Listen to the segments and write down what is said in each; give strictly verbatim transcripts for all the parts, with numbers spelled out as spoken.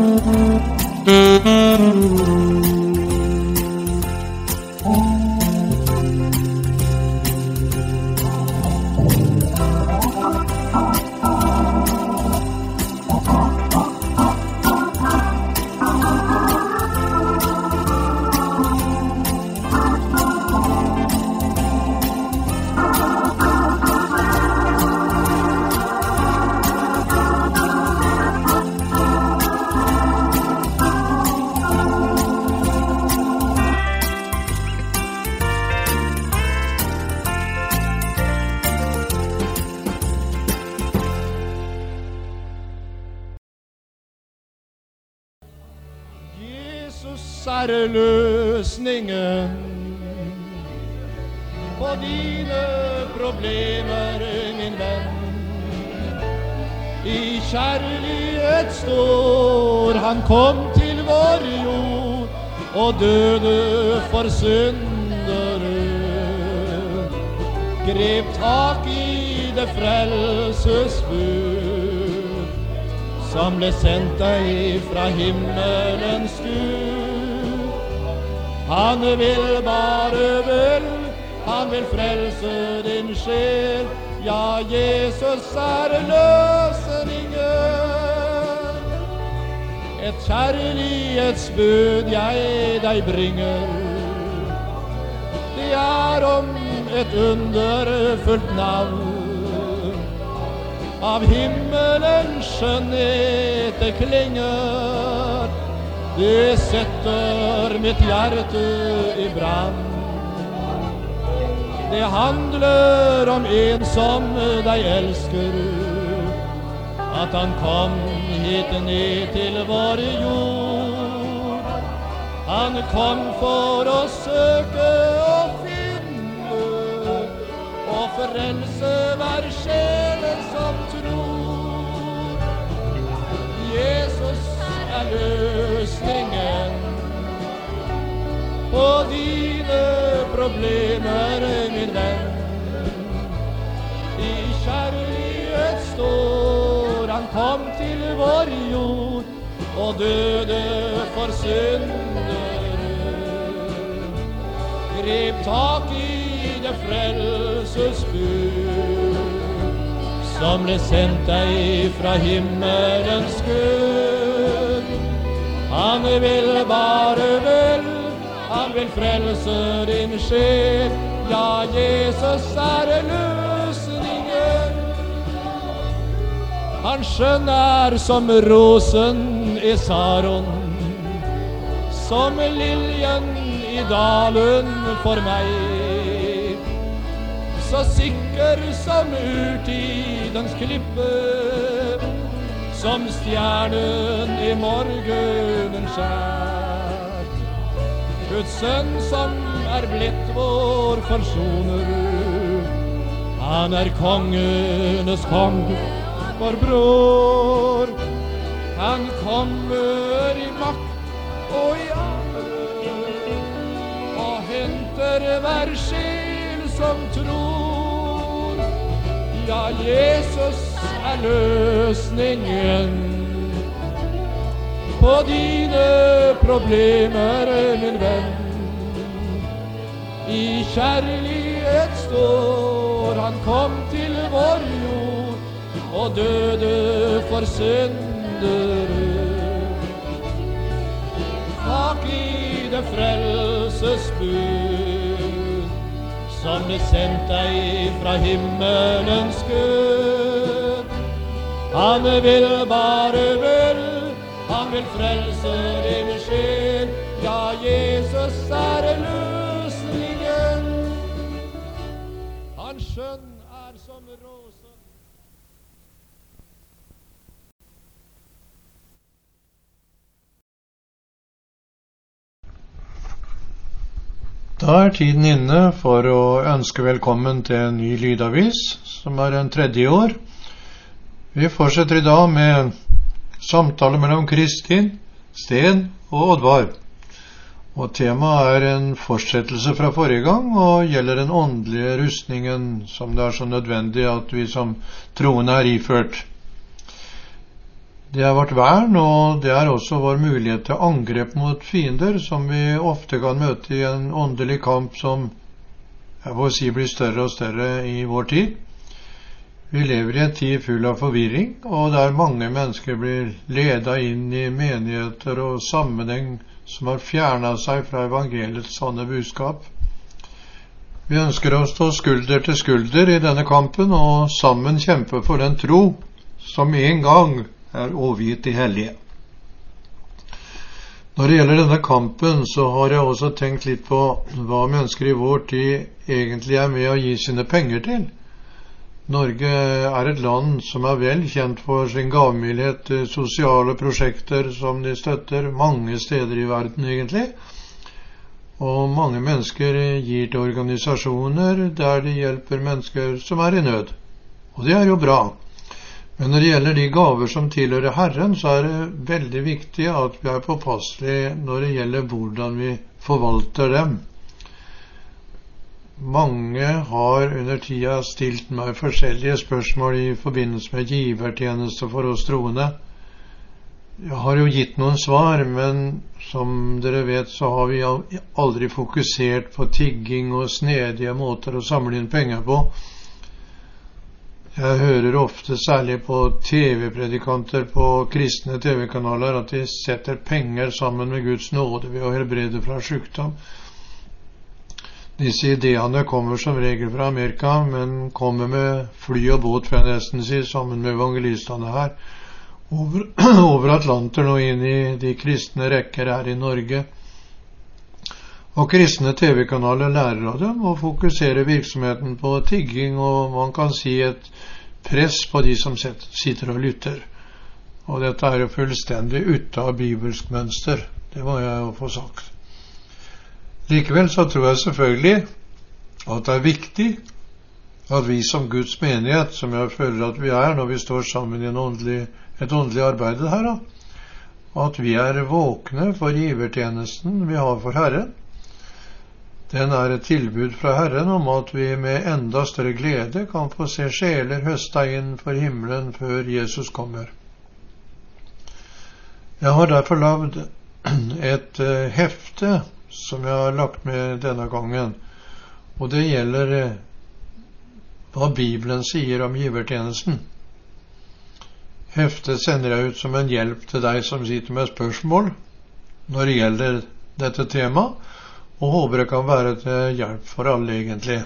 Er løsningen på dine problemer, min venn. I kjærlighet står han, kom til vår jord og døde for syndere. Grep tak i det frelsesbud som ble sendt deg fra himmelens Gud. Han vil bare vel, han vil frelse din sjel. Ja, Jesus er løsningen. Et kjærlighetsbud jeg deg bringer. Det er om et underfullt navn. Av himmelens skjønnhet det klinger. Det setter mitt hjerte i brann. Det handler om en som deg elsker, at han kom hit ned til vår jord. Han kom for å søke og finne, og frelse hver sjel som tror. Jesus er løsningen på dine problemer, min venn. I kjærlighet står han, kom til vår jord og døde for syndere. Grep tak i det frelsesbud som ble sendt deg fra himmelens Gud. Han vil bare vel, han vil frelse din sjel. Ja, Jesus er løsningen. Han skjønn er som rosen i Saron, som liljen i dalen for meg. Så sikker som urtidens klippe, som stjernen i morgenen skjær. Guds sønn som er blitt vår forsoner, han er kongenes kong, vår bror. Han kommer i makt og i ære, og henter hver sjel som tror. Ja, Jesus er løsningen på dine problemer, min venn. I kjærlighet står han, kom til vår jord og døde for syndere. Tak i det frelsesbud som ble sendt deg fra himmelens Gud. Han vil bare vel, han vil frelse din sjel. Ja, Jesus er løsningen. Hans skjønn er som rosen. Da er tiden inne for å ønske velkommen til en ny lydavis, som er en tredje år. Vi fortsetter i dag med samtale mellom Kristin, Sten og Oddvar. Og temaet er en fortsettelse fra forrige gang, og gjelder den åndelige rustningen som det er så nødvendig at vi som troende er iført. Det er vårt vern, og det er også vår mulighet til angrep mot fiender, som vi ofte kan møte i en åndelig kamp som, jeg får si, blir større og større i vår tid. Vi lever i en tid full av forvirring, og der mange mennesker blir ledet inn i menigheter og sammenheng som har fjernet seg fra evangeliets sanne budskap. Vi ønsker å stå skulder til skulder i denne kampen, og sammen kjempe for den tro som en gang er overgitt de hellige. Når det gjelder denne kampen, så har jeg også tenkt litt på hva mennesker i vår tid egentlig er med å gi sine penger til. Norge er et land som er vel kjent for sin gavmildhet til sosiale prosjekter som de støtter mange steder i verden egentlig. Og mange mennesker gir til organisasjoner der de hjelper mennesker som er i nød. Og det er jo bra. Men når det gjelder de gaver som tilhører Herren, så er det veldig viktig at vi er påpasselige når det gjelder hvordan vi forvalter dem. Mange har under tida stilt meg forskjellige spørsmål i forbindelse med givertjeneste for oss troende. Jeg har jo gitt noen svar, men som dere vet så har vi aldri fokusert på tigging og snedige måter å samle inn penger på. Jeg hører ofte, særlig på T V-predikanter på kristne T V-kanaler, at de setter penger sammen med Guds nåde ved å helbrede fra sykdom. Disse ideene kommer som regel fra Amerika, men kommer med fly og båt, for jeg nesten si, sammen med evangelistene her, over, over Atlanteren og inn i de kristne rekker her i Norge. Og kristne T V-kanaler lærer av dem og fokuserer virksomheten på tigging, og man kan si et press på de som sitter og lytter. Og dette er jo fullstendig ute av bibelsk mønster, det må jeg jo få sagt. Likevel så tror jeg selvfølgelig at det er viktig at vi som Guds menighet, som jeg føler at vi er når vi står sammen i en åndelig, et åndelig arbeid her, da, at vi er våkne for givertjenesten vi har for Herren. Den er et tilbud fra Herren om at vi med enda større glede kan få se sjeler høsta inn for himmelen før Jesus kommer. Jeg har derfor laget et uh, hefte som jeg har lagt med denne gangen, og det gjelder eh, hva Bibelen sier om givertjenesten. Heftet sender jeg ut som en hjelp til deg som sitter med spørsmål når det gjelder dette temaet, og håper det kan være til hjelp for alle egentlig.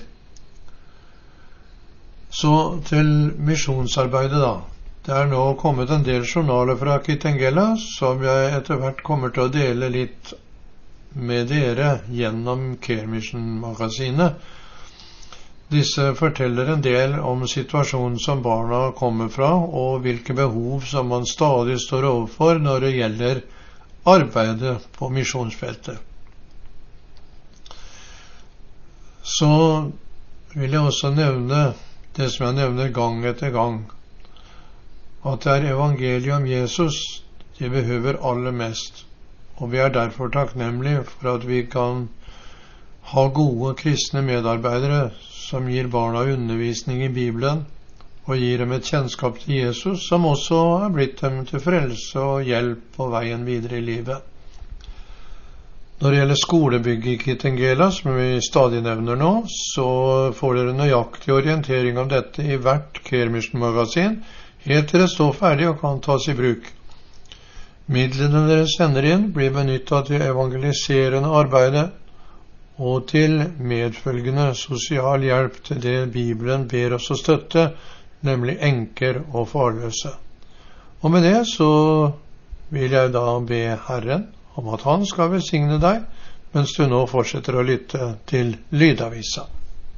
Så til misjonsarbeidet da. Det er nå kommet en del journaler fra Kitengela som jeg etter hvert kommer til å dele litt med dere gjennom Care Mission-magasinet. Disse forteller en del om situasjonen som barna kommer fra, og hvilke behov som man stadig står overfor når det gjelder arbeidet på misjonsfeltet. Så vil jeg også nevne det som jeg nevner gang etter gang, at det er evangeliet om Jesus de behøver aller mest. Og vi er derfor takknemlige for at vi kan ha gode kristne medarbeidere som gir barna undervisning i Bibelen og gir dem et kjennskap til Jesus, som også er blitt dem til frelse og hjelp på veien videre i livet. Når det gjelder skolebygget i Kitengela, som vi stadig nevner nå, så får dere nøyaktig orientering om dette i hvert Care Mission-magasin, helt til det står ferdig og kan tas i bruk. Midlene dere sender inn blir benyttet til evangeliserende arbeidet og til medfølgende sosial hjelp til det Bibelen ber oss å støtte, nemlig enker og farløse. Og med det så vil jeg da be Herren om at han skal velsigne deg, mens du nå fortsetter å lytte til Lydavisa.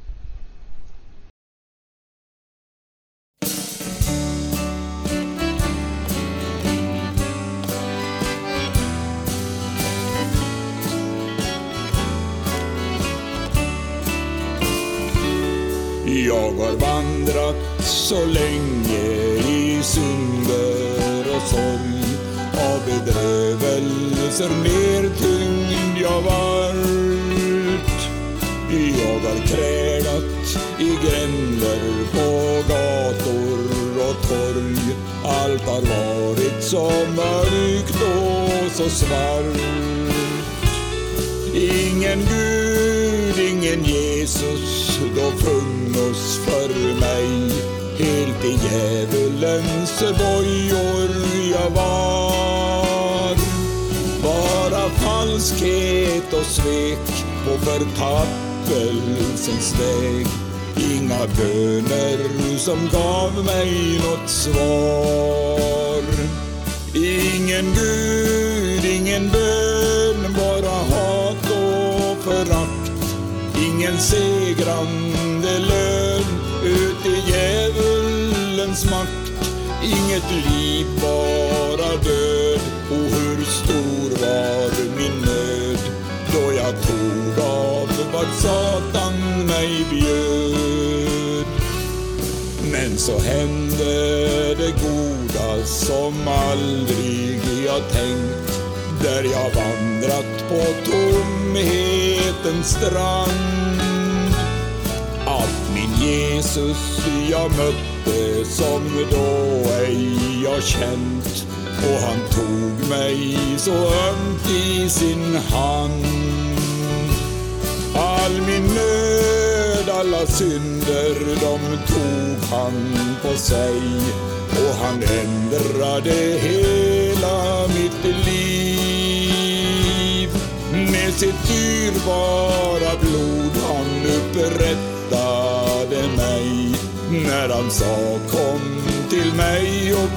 Jag har vandrat så länge i synder och sorg, av bedrövelser nedtyngd jag vart. Jag har krälat i gränder på gator och torg, allt har varit så mörkt och så svart. Ingen Gud, ingen Jesus, då funnos för mig. Helt i djävulens bojor jag var. Bara falskhet och svek på förtappelsens väg. Inga böner som gav mig något svar. Ingen Gud, ingen bön, bara hat och förakt. Ingen segrande lön ut i djävulens makt. Inget liv, bara död. Och hur stor var min nöd då jag tog av vad Satan mig bjöd. Men så hände det goda som aldrig jag tänkt, där jag vandrat på tomhetens strand. Att min Jesus jag mötte som då ej jag känt, och han tog mig så ömt i sin hand. All min nöd, alla synder, de tog han på sig, och han ändrade hela mitt liv. Med sitt dyrbara blod han upprättade mig, när han sa kom till mig och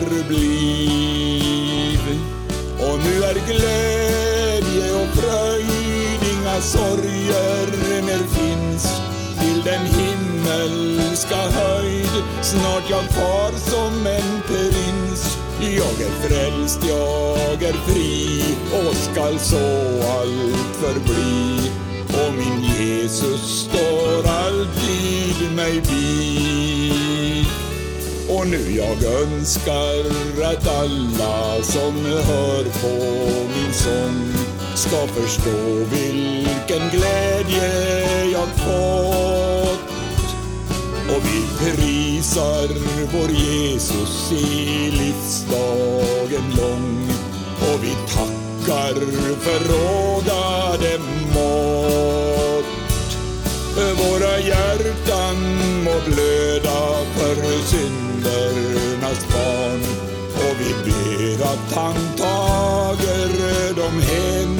förbliv. Och nu är glädje och fröjd, inga sorger mer finns, till den himmelska höjd. Snart jag far som en prins. Jag är frälst, jag är fri, och skall så allt förbli. Och min Jesus står alltid mig vid. Och nu jag önskar att alla som hör på min sång ska förstå vilken glädje jag fått. Och vi prisar vår Jesus i livsdagen lång, och vi tackar för rådade mått. Våra hjärtan må blöda för syndernas barn, och vi ber att han tager dem hem.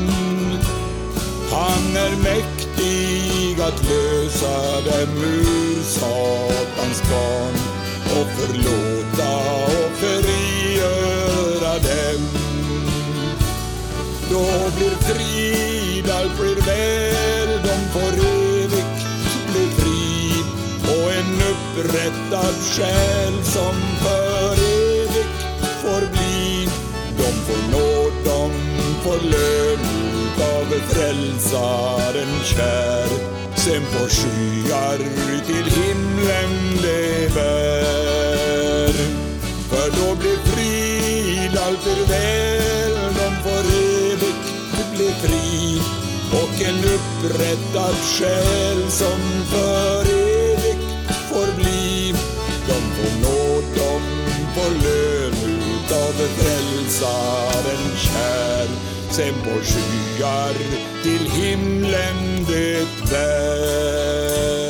Han är mäktig att lösa dem ur Satans garn, och förlåta och förgöra dem. Då blir frid, allt blir väl, de får evigt bli fri, och en upprättad själ som för evigt får bli. De får nåd, de får lön av frälsaren kär, sen på skyar till himlen lever. För då blir frid, allt blir väl, de får evigt bli fri, och en upprättad själ som för evigt får bli. De får nåd, de får lön utav frälsaren kär, sen på skyar till himlen det bär.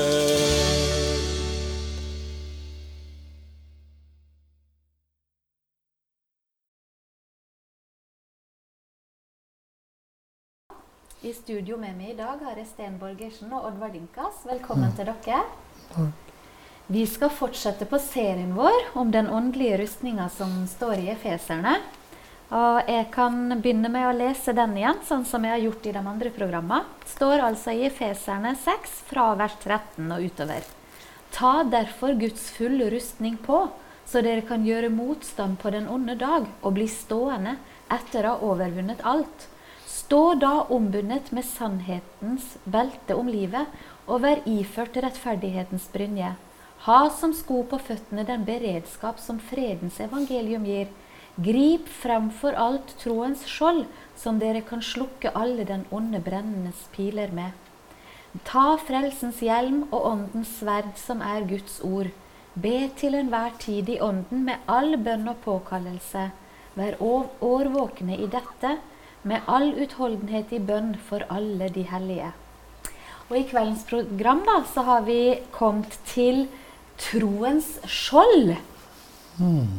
I studio med meg I dag har jeg Sten Borgersen og Oddvar Dinkas. Velkommen til dere. Vi skal fortsette på serien vår om den åndelige rustningen som står I Efeserne. Og jeg kan begynne med å lese den igjen, sånn som jeg har gjort I de andre programmene. Det står altså I Efeserne seks, fra vers tretten og utover. Ta derfor Guds fulle rustning på, så dere kan gjøre motstand på den onde dag, og bli stående etter å ha overvunnet alt. Stå da ombundet med sannhetens belte om livet, og vær iført rettferdighetens brynje. Ha som sko på føttene den beredskap som fredens evangelium gir. Grip fremfor alt troens skjold, som dere kan slukke alle den onde brennendes piler med. Ta frelsens hjelm og åndens sverd som er Guds ord. Be til enhver tid i ånden med all bønn og påkallelse. Vær årvåkne i dette, med all utholdenhet i bønn for alle de hellige. Og i kveldens program da, så har vi kommet til troens skjold. Mm.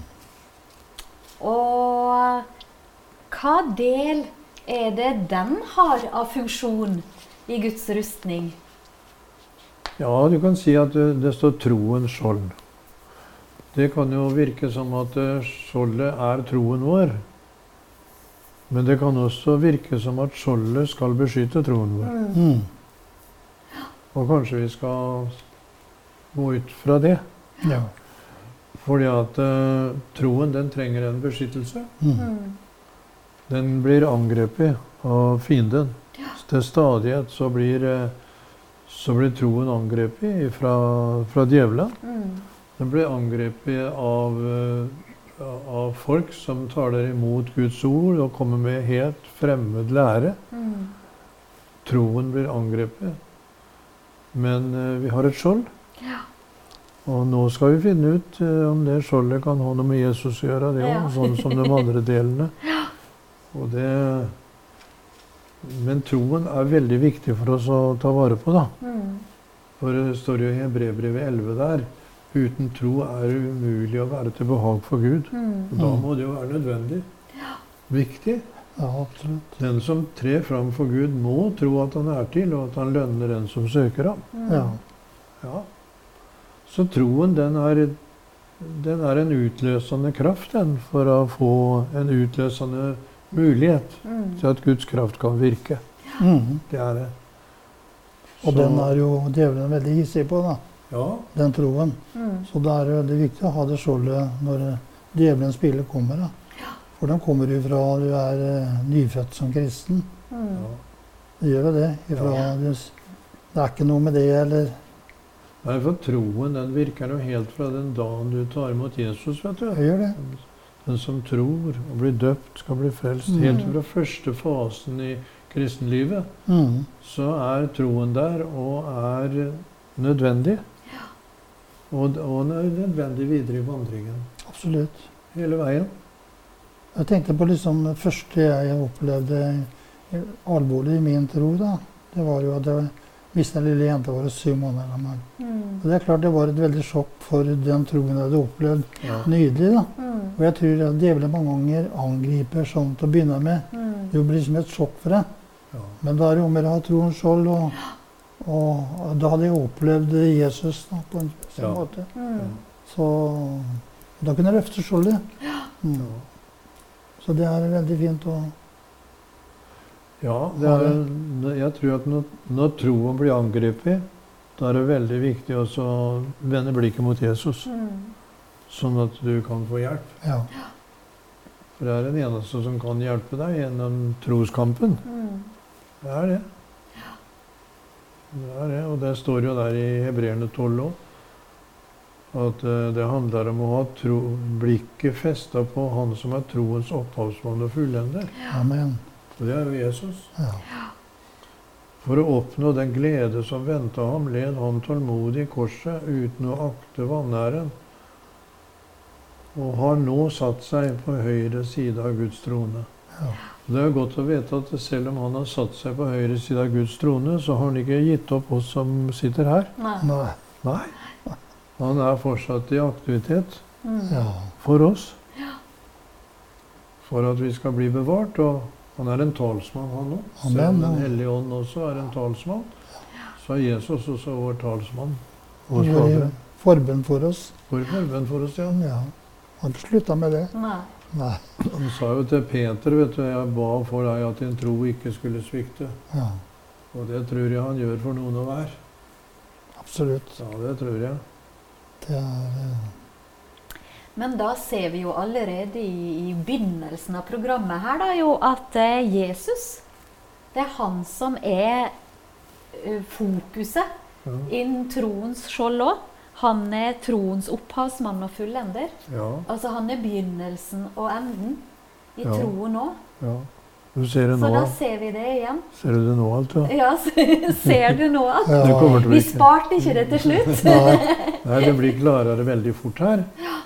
Og hva del er det den har av funksjon i Guds rustning? Ja, du kan si at det, det står troens skjold. Det kan jo virke som at skjoldet er troen vår. Men det kan også virke som at skjoldet skal beskytte troen vår. Mm. Og kanskje vi skal gå ut fra det. Ja. Fordi at uh, troen, den trenger en beskyttelse. Mm. Den blir angrepet av fienden. Til stadighet så blir, uh, så blir troen angrepet fra, fra djevelen. Mm. Den blir angrepet av, uh, av folk som taler imot Guds ord og kommer med helt fremmed lære. Mm. Troen blir angrepet. Men uh, vi har et skjold. Ja. Og nå skal vi finne ut uh, om det skjoldet kan ha noe med Jesus å gjøre, det Ja. også, sånn som de andre delene. Og det, men troen er veldig viktig for oss å ta vare på, da. Mm. For det står jo i Hebreerbrevet elleve der, uten tro er det umulig å være til behag for Gud. Mm. Og da må det jo være nødvendig. Viktig. Ja, absolutt. Den som trer fram for Gud må tro at han er til, og at han lønner den som søker ham. Mm. Ja. Ja. Så troen, den er, den er en utløsende kraft, den, for å få en utløsende mulighet Mm. til at Guds kraft kan virke. Mm. Det er det. Og Så- den er jo djevelen veldig hissig på, da. Ja, Den troen. Mm. Så det er veldig viktig å ha det skjoldet når djevelens piller kommer, da. For den kommer jo fra du er eh, nyfødt som kristen. Mm. ja. Det gjør jo det. Ifra, det, det er ikke noe med det, eller Nei, for troen, den virker jo helt fra den dagen du tar imot Jesus, vet du. jeg gjør det. Den som tror og blir døpt, skal bli frelst. Mm. Helt fra første fasen i kristenlivet, Mm. så er troen der og er nødvendig. Og, og nødvendig videre i vandringen. Absolutt. Hele veien. Jeg tenkte på liksom det første jeg opplevde alvorlig i min tro, da. Det var jo at jeg mistet en lille jente var syv måneder gammel. Mm. Og det er klart det var et veldig sjokk for den troen jeg hadde opplevd. Ja. Nydelig, da. Mm. Og jeg tror at djevelen mange ganger angriper sånn til å begynne med. Mm. Det blir som et sjokk for deg. Ja. Men da er det om å gjøre å ha troens skjold, og, og da hadde jeg opplevd Jesus da, på en spesiell Ja. måte. Mm. Så da kunne jeg løfte skjoldet. Mm. Ja. Så det er veldig fint å Ja, det er, jeg tror at når, når troen blir angrepet, da er det veldig viktig også å vende blikket mot Jesus, Mm. sånn at du kan få hjelp. Ja. For det er den eneste som kan hjelpe deg gjennom troskampen. Mm. Det er det. Det er det, og det står jo der i Hebreerne tolv òg, at eh, det handler om å ha tro, blikket festet på han som er troens opphavsmann og fullender. Amen. Og det er jo Jesus. Ja. For å oppnå den glede som ventet ham, led han tålmodig i korset uten å akte vanæren, og har nå satt seg på høyre side av Guds trone. Ja. Det er godt å vite at selv om han har satt seg på høyre side av Guds trone, så har han ikke gitt opp oss som sitter her. Nei. Nei. Nei. Han er fortsatt i aktivitet Mm. Ja. for oss. For at vi skal bli bevart. Og han er en talsmann, han òg. Selv om Den hellige ånd også er en talsmann, så er Jesus også vår talsmann. Vår Han gjør Fader. forbønn for oss. Vår forbønn for oss, ja. Ja. Han har ikke slutta med det. Nei. Nei. Han sa jo til Peter, vet du, jeg ba for deg at din tro ikke skulle svikte. Ja. Og det tror jeg han gjør for noen og hver. Absolutt. Ja, det tror jeg. Det er eh, Men da ser vi jo allerede i, i begynnelsen av programmet her da, jo at eh, Jesus, det er han som er eh, fokuset Ja. innen troens skjold også. Han er troens opphavsmann og fullender. Ja, Altså han er begynnelsen og enden i Ja. troen også. ja. Du ser det Så nå. da ser vi det igjen. Ser du det nå alt, ja? Ja, ser du nå alt? Ja. Det kommer til å Vi bli- sparte ikke det til slutt. Nei. Nei, det blir klarere veldig fort her.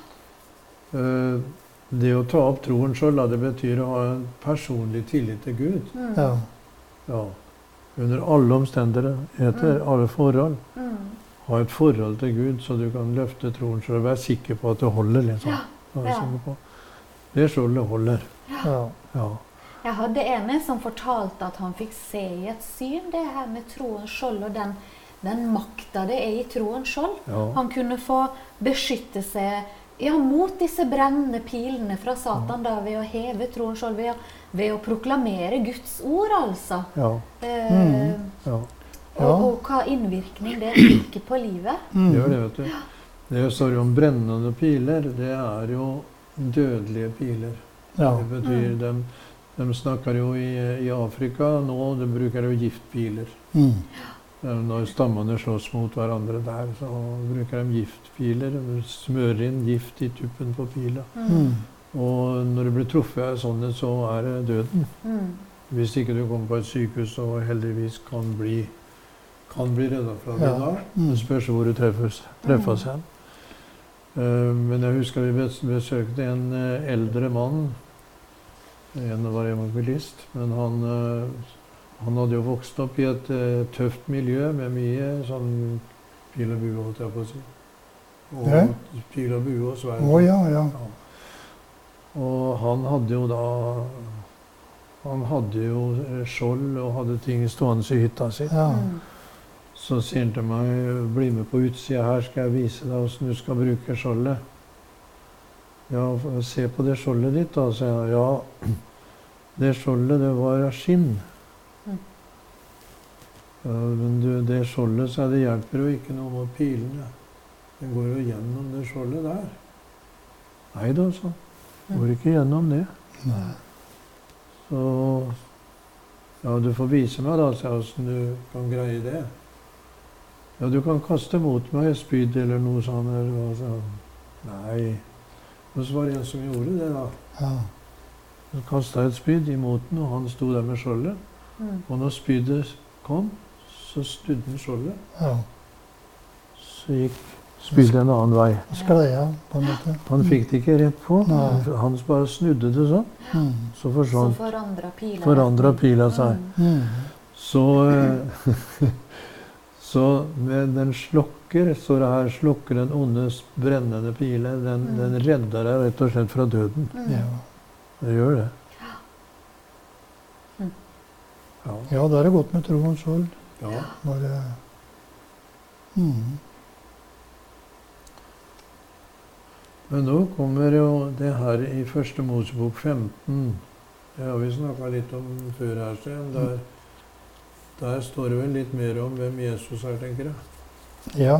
Eh, Det å ta opp troen selv, da, det betyr å ha en personlig tillit til Gud. Mm. Ja. Ja. Under alle omstendigheter, alle forhold. Mm. Ha et forhold til Gud, så du kan løfte troen selv og være sikker på at det holder. Liksom. Være Ja. sikker på. Det skjoldet holder. Ja. Ja. Jeg hadde en som fortalte at han fikk se i et syn det her med troens skjold og den, den makta det er i troens skjold. Ja. Han kunne få beskytte seg ja, mot disse brennende pilene fra Satan da, ved å heve troens skjold, ved, å- ved å proklamere Guds ord, altså. Ja. Eh, Mm. Ja. Ja. og, og hva innvirkning det fikk på livet. Mm. Det gjør det, vet du. Det står jo om brennende piler. Det er jo dødelige piler. Ja. Det betyr, de, de snakker jo i, i Afrika nå, de bruker jo giftpiler. Mm. Når stammene slåss mot hverandre der, så bruker de giftpiler. De smører inn gift i tuppen på pila. Mm. Og når du blir truffet av sånne, så er det døden. Mm. Hvis ikke du kommer på et sykehus og heldigvis kan bli, kan bli reddet fra det Ja. da. Mm. Det spørs hvor du treffes, treffes hen. Eh, men jeg husker vi bes- besøkte en eh, eldre mann. En var evangelist, men han, eh, han hadde jo vokst opp i et eh, tøft miljø med mye sånn pil og bue, holdt jeg på å si. Og Ja. pil og bue og sverd. Å ja, ja. Og han hadde jo da Han hadde jo eh, skjold og hadde ting stående i hytta si. Ja. Mm. Så sier han til meg, bli med på utsida her, skal jeg vise deg hvordan du skal bruke skjoldet. Ja, f- se på det skjoldet ditt da, sa jeg. Ja, det skjoldet, det var av skinn. Mm. Ja, men du, det skjoldet, så det hjelper jo ikke noe med pilene. Den går jo gjennom det skjoldet der. Nei da, så. Går ikke gjennom det. Nei. Så, ja, du får vise meg da, sa jeg, hvordan du kan greie det. Ja, du kan kaste mot meg et spyd eller noe sånt. Eller hva, sa han. Nei. Og så var det en som gjorde det da. Ja. Han kastet et spyd imot den, og han sto der med skjoldet. Mm. Og når spydet kom, så studde han skjoldet. Ja. Så gikk spydet en annen vei. Skleia, på en måte. Han fikk det ikke rett på. Nei. Han bare snudde det sånn. Mm. Så Så forsvant, forandra pila. forandret pila seg. Mm. Mm. Så, eh, så med den slokker, står det her, slokker den ondes brennende pile. Den, Mm. den redder deg rett og slett fra døden. Mm. Ja. Det gjør det. Mm. Ja. Ja, da er det godt med troens skjold. Ja. Bare mm. Men nå kommer jo det her i første Mosebok femten. Det har vi snakket litt om før her, Sten. Der, der står det vel litt mer om hvem Jesus er, tenker jeg. Ja.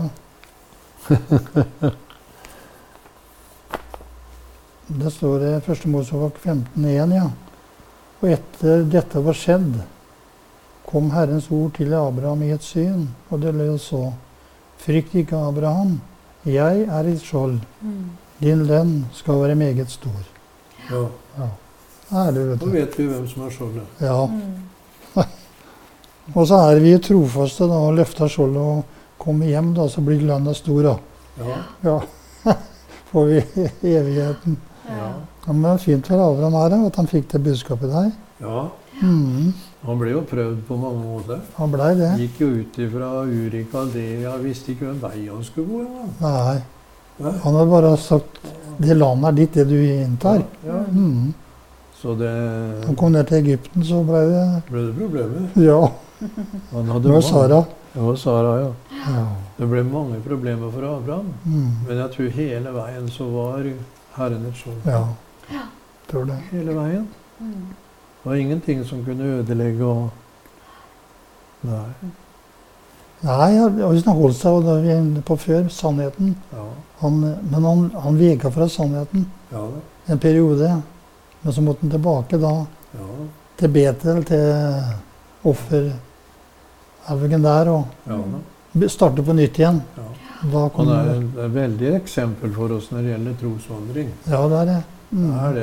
Det står i første Mosebok femten én, ja. Og etter dette var skjedd, kom Herrens ord til Abraham i et syn, og det lød så: Frykt ikke, Abraham, jeg er ditt skjold, Mm. din lønn skal være meget stor. Ja. Ja. Ærlig, vet Nå du. vet vi hvem som har skjoldet. Ja. Mm. Og så er vi trofaste da, og løfter skjoldet og kommer hjem, da, så blir lønna stor, da. Ja. Ja. Får vi evigheten. Ja. Ja, men det er fint for Abraham her, da, at han fikk det budskapet der. ja. Mhm. Han ble jo prøvd på mange måter. Han blei det. Gikk jo ut ifra Uri Kaldea, visste ikke hvem vei han skulle gå engang. Nei. Nei. Han har bare sagt det landet er ditt, det du inntar. Ja. Mhm. Så det Han kom ned til Egypten, så blei det ble det problemer. Ja. Han hadde Det var mange- Sara. Det var Sara, ja. Ja. Det ble mange problemer for Abraham. Mhm. Men jeg tror hele veien så var Herren et skjold. Ja. Tror det. Hele veien. Mm. Det var ingenting som kunne ødelegge og Nei. Nei, hvis han holdt seg, og det vi er inne på før, sannheten. Ja. Han, men han, han veka fra sannheten Ja da. en periode. Men så måtte han tilbake da Ja. til Betel, til offerhaugen der, og Ja da. starte på nytt igjen. Ja. Da kom Han er det. et et veldig eksempel for oss når det gjelder trosvandring. Ja, det er det. Det Mm. er det.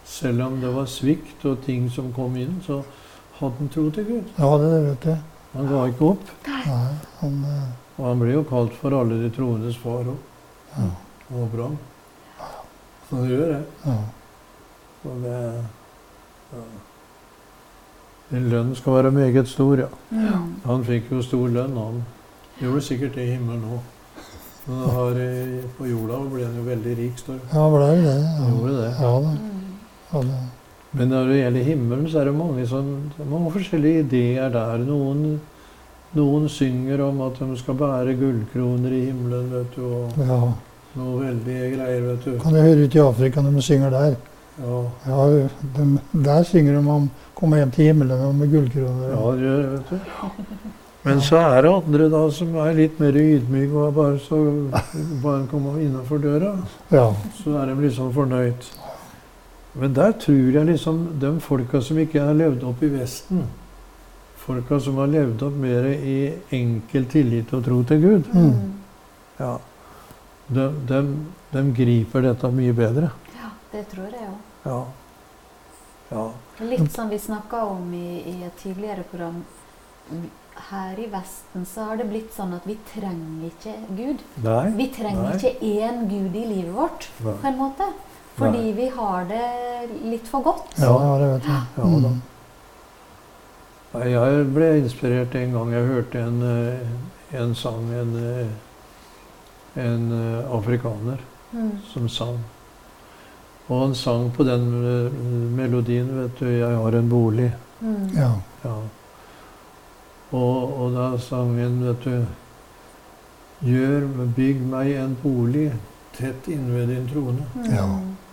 selv om det var svikt og ting som kom inn, så hadde han tro til Gud. Ja, det vet jeg. Han ga ikke opp. Nei, han, eh, Og han ble jo kalt for alle de troendes far også. Ja. Og Abraham. Han gjør det. ja. Og det ja. Din lønn skal være meget stor, ja. Mm. Han fikk jo stor lønn, han. Gjorde sikkert det i himmelen også. Men han har, eh, på jorda ble han jo veldig rik, står det. Ja, ble jo det. Ja. Han gjorde det. Ja, da. Mm. Ja, det. Men når det gjelder himmelen, så er det mange, sånn, det er mange forskjellige ideer der. Noen, noen synger om at de skal bære gullkroner i himmelen, vet du, og Ja. noe veldige greier, vet du. Kan jeg høre ut i Afrika når de synger der? Ja, Ja, de, der synger de om å komme hjem til himmelen og med gullkroner. ja det gjør det, vet du. Men så er det andre da som er litt mer ydmyk og bare så bare kommer innenfor døra, Ja. så er de liksom fornøyd. Men der tror jeg liksom de folka som ikke har levd opp i Vesten, folka som har levd opp mer i enkel tillit og tro til Gud, Mm. ja, de, de, de griper dette mye bedre. Ja, det tror jeg òg. Ja. Ja. Litt som vi snakka om i, i et tidligere program. Her i Vesten så har det blitt sånn at vi trenger ikke Gud. Nei. Vi trenger Nei. ikke én Gud i livet vårt, Nei. på en måte. Fordi vi har det litt for godt. Ja, ja, det vet jeg. Ja, da. Mm. Nei, Jeg ble inspirert en gang jeg hørte en, eh, en sang, en, eh, en eh, afrikaner Mm. som sang. Og han sang på den eh, melodien, vet du, 'Jeg har en bolig'. Mm. Ja. Ja. Og, og da sang han, vet du, 'Gjør, bygg meg en bolig tett innved din trone'. Mm. Ja.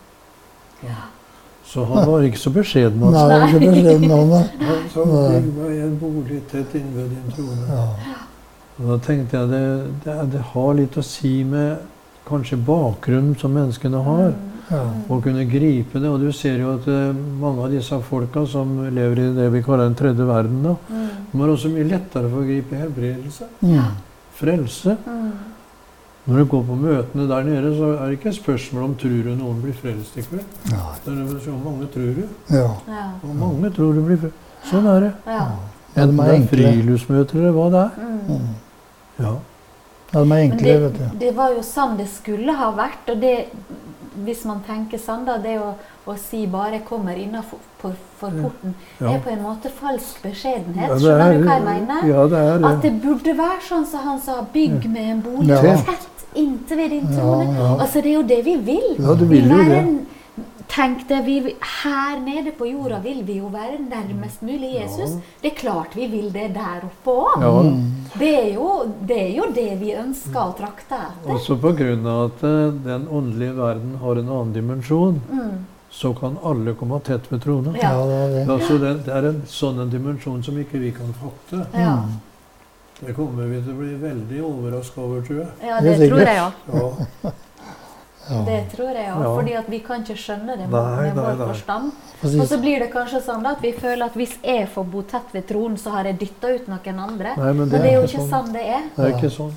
Så han var ikke så beskjeden. Nei, Altså. det er ikke beskjeden om det. Han sa Nei. 'Bygg meg en bolig tett innved din trone'. Ja. Og da tenkte jeg det, det, det har litt å si med kanskje bakgrunnen som menneskene har. Ja. Å kunne gripe det. Og du ser jo at eh, mange av disse folka som lever i det vi kaller den tredje verden, da, Mm. de har også mye lettere for å gripe helbredelse. Mm. Frelse. Mm. Når du går på møtene der nede, så er det ikke et spørsmål om tror du noen blir frelst i kveld. Nei. Det er så mange tror du. Ja. Ja. Og mange tror du blir frelst. Sånn er det. Ja. Ja, de Enten er det er enkle. friluftsmøter eller hva det er. Mm. Mm. Ja. Ja, de er Men enkle, det, vet du. det var jo sånn det skulle ha vært. Og det, hvis man tenker sånn, da, det å, å si bare 'kommer innenfor for, for porten', Ja. er på en måte falsk beskjedenhet. Ja, det Skjønner er- du hva jeg mener? Ja, det er At det. det burde være sånn som han sa, 'bygg med en bolig Ja. tett inntil ved din Ja, trone'. ja. Altså, det er jo det vi vil. Ja, du Vi vil jo være det. en- Tenk deg, vi, her nede på jorda vil vi jo være nærmest mulig Jesus. Ja. Det er klart vi vil det der oppe òg. Ja. Mm. Det, er jo, det er jo det vi ønsker å trakte etter. Også på grunn av at eh, den åndelige verden har en annen dimensjon, Mm. så kan alle komme tett ved trona. Ja. Ja, det er det. Altså det, det er en sånn en dimensjon som ikke vi kan fatte. Ja. Mm. Det kommer vi til å bli veldig overrasket over, tror jeg. ja, Det er det tror sikkert. jeg òg. Ja. Ja. Det tror jeg òg. Ja. Fordi at vi kan ikke skjønne det med, Nei, med nei, vår nei. forstand. Precis. Og så blir det kanskje sånn da, at vi føler at hvis jeg får bo tett ved tronen, så har jeg dytta ut noen andre. Nei, men Men det det er jo ikke ikke sånn. sånn det er. Det er ikke sånn.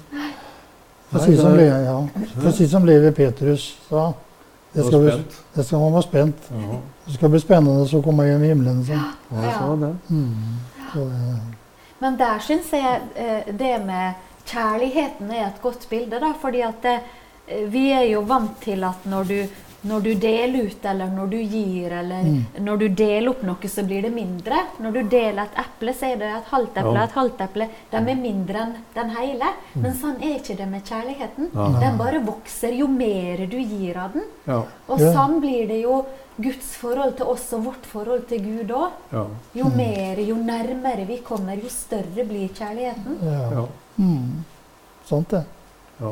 Precis som, Nei, det Le- ja. Precis som Levi Petrus sa. Det er- skal, bli, spent. det skal man være spent. Ja, Det skal bli spennende å komme hjem i himmelen. Så. jeg sa det. Mm. Så det, Men der syns jeg eh, det med kjærligheten er et godt bilde, da. Fordi at det, eh, vi er jo vant til at når du, når du deler ut, eller når du gir, eller Mm. når du deler opp noe, så blir det mindre. Når du deler et eple, så er det et halvt eple, Ja. et halvt eple. De er mindre enn den hele. Men sånn er ikke det med kjærligheten. Ja. Den bare vokser jo mer du gir av den. Ja, Og Ja. sånn blir det jo Guds forhold til oss og vårt forhold til Gud òg. ja, Jo mer, jo nærmere vi kommer, jo større blir kjærligheten. ja. ja. Mm. Sånt det. Ja.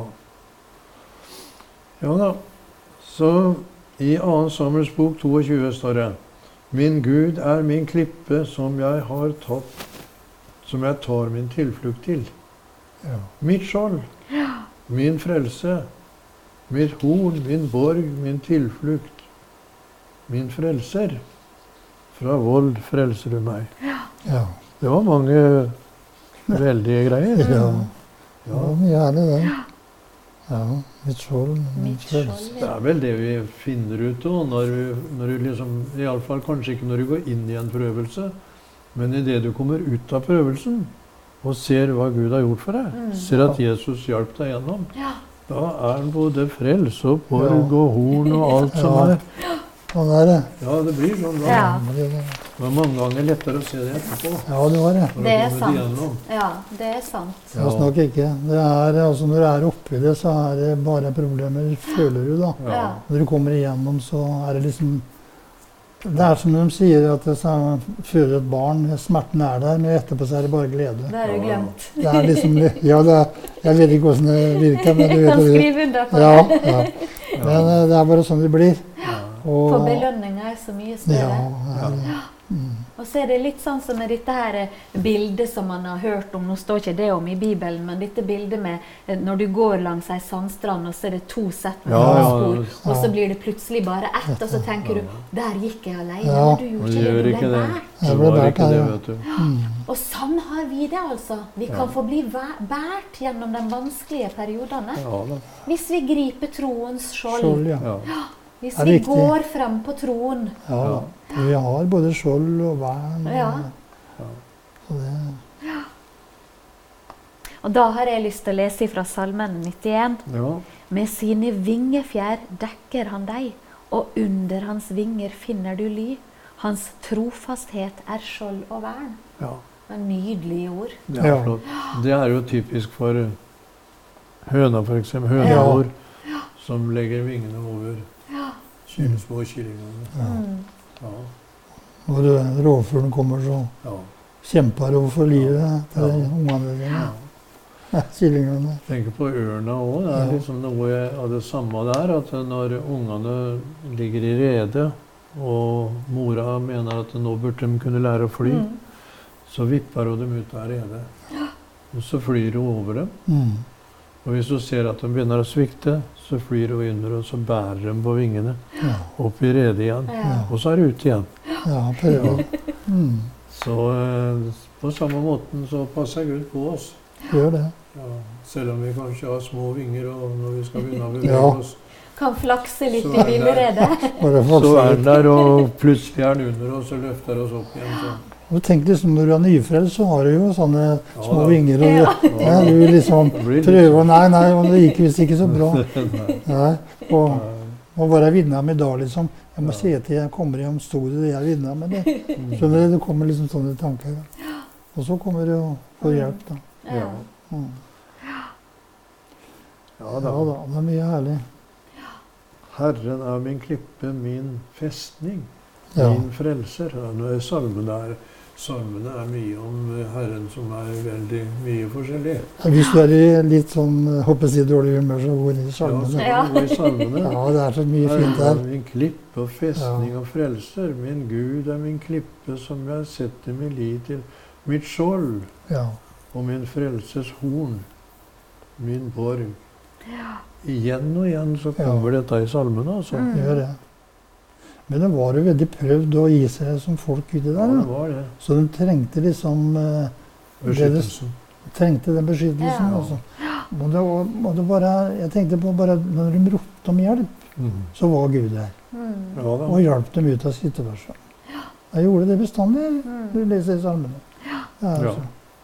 Ja da. Så i annen Samuels bok tjueto står det: Min Gud er min klippe som jeg har tatt, som jeg tar min tilflukt til. Ja. Mitt skjold, min frelse, mitt horn, min borg, min tilflukt, min frelser. Fra vold frelser du meg. Ja. Det var mange veldige greier. Ja. Ja. Ja, mye herlig det. Ja, mitt skjold. Mitt skjold, Det er vel det vi finner ut da, når, vi, når du liksom, i alle fall kanskje ikke når du går inn i en prøvelse, men i det du kommer ut av prøvelsen, og ser hva Gud har gjort for deg, Mm. ser at Jesus hjalp deg gjennom, Ja. da er han både frels og borg Ja. og horn og alt som Ja. er. Sånn er det. Ja, det blir sånn da. Ja. Men det- Det er mange ganger lettere å se det etterpå. Ja, det var det. For Det å er komme sant. igjennom. Ja, det er sant. Det er nok ikke. Det er, altså når du er oppi det, så er det bare problemer, føler du da. Ja. Ja. Når du kommer igjennom, så er det liksom Det er som de sier, at det er, føder et barn, smerten er der, men etterpå så er det bare glede. Det har du glemt. Det er liksom, ja, det er, jeg vet ikke hvordan det virker, men du Jeg vet kan det. skrive under på Ja, det. ja. Men eh, det er bare sånn det blir. Og, For belønninga er så mye ja, større. ja, ja. Og så er det litt sånn som med dette her eh, bildet som man har hørt om, nå står ikke det om i Bibelen, men dette bildet med eh, når du går langs ei sandstrand, og så er det to sett med Ja, ja, spor, ja. og så blir det plutselig bare ett, og så tenker du, der gikk jeg alene, Ja. men du Man gjorde ikke gjør det, du ikke ble det. båret. Jeg Det ble var båret ikke her, det, ja. vet du. Og sånn har vi det altså. Vi kan få bli væ- båret gjennom de vanskelige periodene. Ja da. Hvis vi griper troens skjold. Skjold, ja. Ja. Hvis Det er vi viktig. går frem på troen. Ja, da. Vi har både skjold og vern. Og, Ja. så det, Og da har jeg lyst til å lese fra Salmen nittien. Ja. Med sine vingefjær dekker han deg, og under hans vinger finner du ly. Hans trofasthet er skjold og vern. Ja. Det er nydelige ord. Det er Ja. flott. Det er jo typisk for eh, høna, for eksempel. Ja. Hønemor som legger vingene over kyl- små kyllingene. ja. Mm. Ja. Når det- rovfuglen kommer, så Ja. kjemper hun for livet til Ja. ungene dine. Ja. Ja, kyllingene. Tenker på ørna òg. Det er Ja. liksom noe av det samme der. At når ungene ligger i rede, og mora mener at nå burde de kunne lære å fly, Mm. så vipper hun dem ut av redet. Og så flyr hun over dem. Mm. Og hvis hun ser at de begynner å svikte, så flyr hun under, og så bærer de på vingene Ja, opp i redet igjen. Ja. Og så er det ut igjen. ja, prøver. Mm. Så eh, på samme måten så passer Gud på oss. Gjør det. Ja, selv om vi kanskje har små vinger, og når vi skal begynne å bevege Ja. oss, Kan flakse litt Så i er det- villredet. Bare så flakse er litt. den der, og plutselig er den under oss og løfter oss opp igjen. Så. Og tenk liksom, når du er nyfrelst, så har du jo sånne Ja, små da. vinger. Og Ja. du, ja, du liksom Det blir litt prøver sånn. Nei, nei, og det gikk visst ikke så bra. Nei. Nei, og Ja. må bare vinne med da, liksom. Jeg må se til jeg kommer hjem, sto det det jeg vinner med det. Skjønner du, det kommer liksom sånne tanker. Og så kommer du og får hjelp, da. Ja. Mm. Ja Ja da. da, det er mye herlig. Herren er min klippe, min festning, Ja. min frelser. Ja, nå er salmene er, salmene er mye om Herren som er veldig mye forskjellig. Hvis du er i litt sånn, håper jeg å si dårlig humør, så går det i Ja, så salmene. Ja. kan det gå i salmene. Ja, det er så mye fint Herren er der. min klippe og festning og frelser. Min Gud er min klippe som jeg setter min lit til. Mitt skjold Ja. og min frelses horn. Min borg. Igjen og igjen så kommer dette i salmene, altså. Mm. Gjør det. Men det var jo veldig prøvd å gi seg som folk uti Ja, der. det Da. var det. Så de trengte liksom eh, Beskyttelsen. trengte den beskyttelsen. Ja. Altså. Og det, var- og det bare, jeg tenkte på bare når de ropte om hjelp, Mhm. så var Gud der. Mm. Ja Og da. hjalp dem ut av situasjonen. Jeg gjorde det bestandig. Mm. Du leser i salmene. Ja, altså.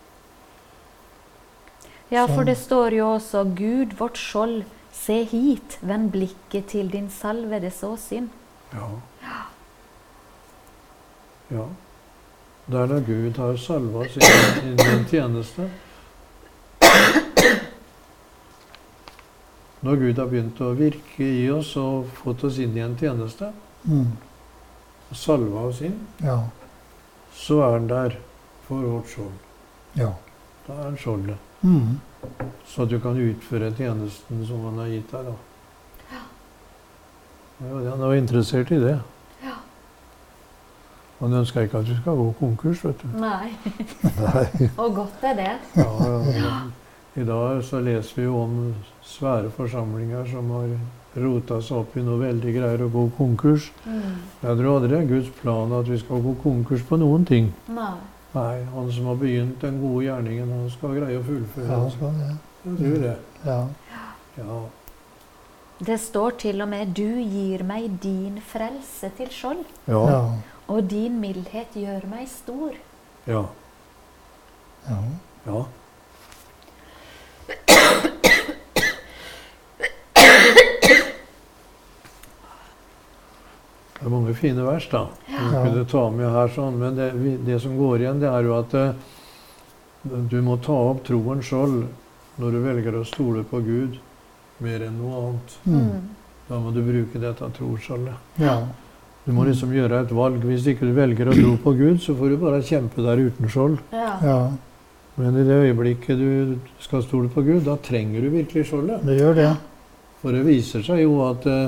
Ja, for Så- det står jo også Gud, vårt skjold, se hit, vend blikket til din salvedes åsyn. Ja. Ja. Det er da Gud har salva oss inn inn i en tjeneste. Når Gud har begynt å virke i oss og fått oss inn i en tjeneste, Mm. og salva oss inn, Ja. så er han der for vårt skjold. Ja. Da er han skjoldet. Mm. Så at du kan utføre tjenesten som han har gitt deg, da. Ja, han var interessert i det. Ja. Han ønsker ikke at du skal gå konkurs, vet du. Nei. Nei. Og godt er det. Ja, ja, ja. I dag så leser vi jo om svære forsamlinger som har rota seg opp i noe veldig greier og gå konkurs. Mm. Jeg tror aldri det er Guds plan at vi skal gå konkurs på noen ting. Nei. Nei, han som har begynt den gode gjerningen, han skal greie å fullføre. Ja, skal det. Jeg tror det. Ja. Ja. Det står til og med «Du gir meg din frelse til skjold, Ja. Ja. og din mildhet gjør meg stor». Ja. Ja. Ja. Det er mange fine vers da. Vi Ja. kunne ta med her sånn, men det, vi- det som går igjen, det er jo at eh, du må ta opp troens skjold når du velger å stole på Gud mer enn noe annet. Mm. Da må du bruke dette trosskjoldet. Ja. Du må liksom gjøre et valg. Hvis ikke du velger å tro på Gud, så får du bare kjempe der uten skjold. Ja. Ja, Men i det øyeblikket du skal stole på Gud, da trenger du virkelig skjoldet. det gjør det. For det viser seg jo at, eh,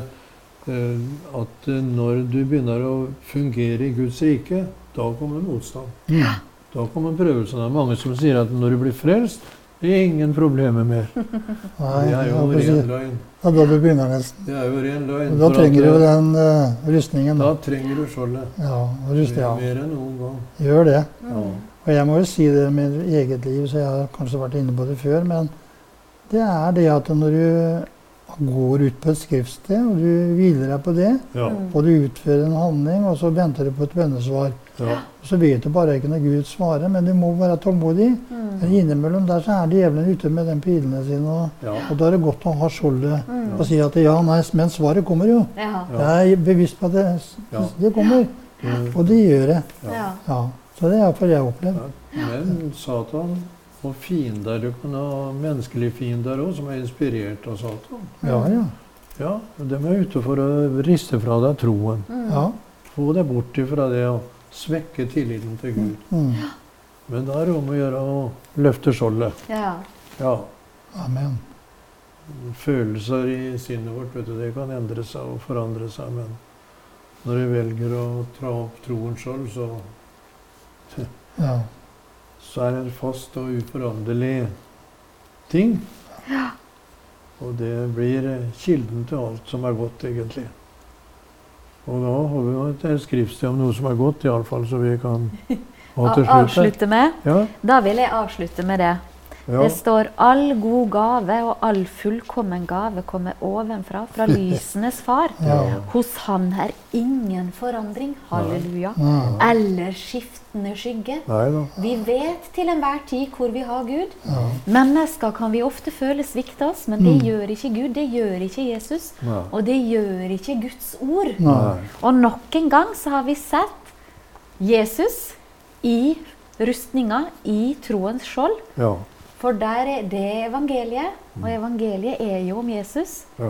at eh, når du begynner å fungere i Guds rike, da kommer motstand. Mm. Da kommer prøvelsen. Det er mange som sier at når du blir frelst, det er ingen problemer mer. Nei, Det er jeg jo holdt på å si- ren løgn. Ja, da du begynner nesten. Det er jo ren løgn. Da for at, trenger du eh, den uh, rustningen. Da trenger du skjoldet. Ja, og ruste, ja. Mer enn noen gang. Gjør det. Ja. Og jeg må jo si det med eget liv, så jeg har kanskje vært inne på det før, men det er det at når du går ut på et skriftsted, og du hviler deg på det, Ja. og du utfører en handling, og så venter du på et bønnesvar, Ja. så vet du bare ikke når Gud svarer, men du må være tålmodig. Mm. Men innimellom der så er djevelen ute med den pilene sine, og, Ja. og da er det godt å ha skjoldet Mm. og si at ja, nei, men svaret kommer jo. Ja. Ja. Jeg er bevisst på at det, Ja. det kommer, Mm. og det gjør det. Ja. Ja. Så det er iallfall jeg har opplevd. Men Satan og fiender, du kan ha menneskelige fiender også, som er inspirert av Satan. Ja, ja. Ja, de er ute for å riste fra deg troen. Mm. Ja. Få deg bort ifra det å svekke tilliten til Gud. Mm. Men da er det om å gjøre å løfte skjoldet. Ja. Ja, Amen. følelser i sinnet vårt, vet du, det kan endre seg og forandre seg, men når jeg velger å tra opp troens skjold, så, Ja. så er det en fast og uforanderlig ting. Og det blir eh, kilden til alt som er godt, egentlig. Og da har vi jo et skriftsted om noe som er godt, i alle fall, så vi kan ha til slutt her. Avslutte med. Ja, Da vil jeg avslutte med det. ja, Det står all god gave og all fullkommen gave kommer ovenfra, fra lysenes far. Ja. Hos han er ingen forandring, halleluja, Ja. eller skiftende skygge. nei da. Vi vet til enhver tid hvor vi har Gud. Ja. Mennesker kan vi ofte føle svikte oss, men det Mm. gjør ikke Gud, det gjør ikke Jesus. Nei. Og det gjør ikke Guds ord. Nei. Og nok en gang så har vi sett Jesus i rustninga, i troens skjold. Ja, For der er det evangeliet, og evangeliet er jo om Jesus. ja.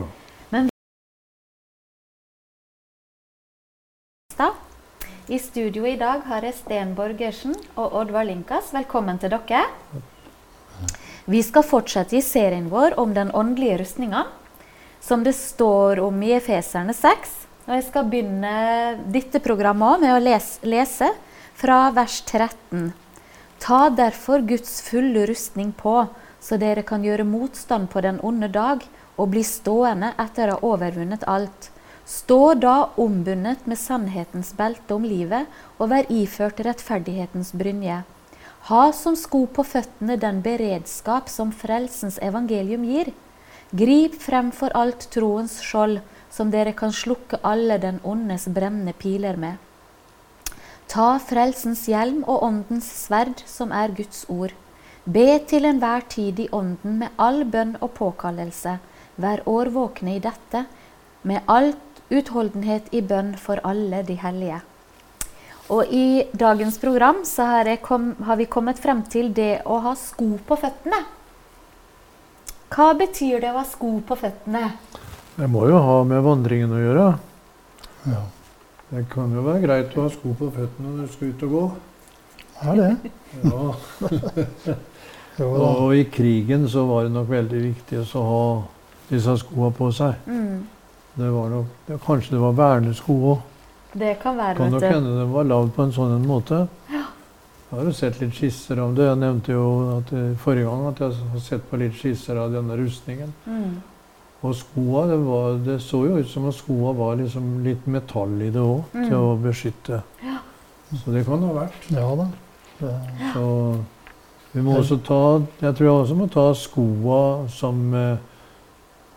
Da. I studio i dag har jeg Sten Borgersen og Oddvar Linkas. Velkommen til dere. Vi skal fortsette i serien vår om den åndelige rustninga, som det står om i Efeserne seks. Og jeg skal begynne dette programmet også med å lese, lese fra vers tretten. Ta derfor Guds fulle rustning på, så dere kan gjøre motstand på den onde dag og bli stående etter å ha overvunnet alt. Stå da ombundet med sannhetens belte om livet og vær iført rettferdighetens brynje. Ha som sko på føttene den beredskap som frelsens evangelium gir. Grip frem for alt troens skjold, som dere kan slukke alle den ondes brennende piler med. Ta frelsens hjelm og åndens sverd, som er Guds ord. Be til enhver tid i ånden med all bønn og påkallelse. Vær årvåkne i dette, med alt utholdenhet i bønn for alle de hellige. Og i dagens program så har, jeg kom, har vi kommet frem til det å ha sko på føttene. Hva betyr det å ha sko på føttene? Det må jo ha med vandringen å gjøre. Ja. Det kan jo være greit å ha sko på føttene når du skal ut og gå. Er det? Ja. Jo da. Og i krigen så var det nok veldig viktig å ha disse skoene på seg. Mm, Det var nok, det, kanskje det var vernesko også. det kan være, Kan nok vet du. hende den var lagd på en sånn en måte. Jeg har jo sett litt skisser av det. Jeg nevnte jo at eh, forrige gang at jeg har sett på litt skisser av denne rustningen. Mm, Og skoene, det, var, det så jo ut som at skoene var liksom litt metall i det også, Mm. til å beskytte. Så det kan det ha vært. Ja da. Det, Så vi må også ta, jeg tror jeg også må ta skoene som, eh,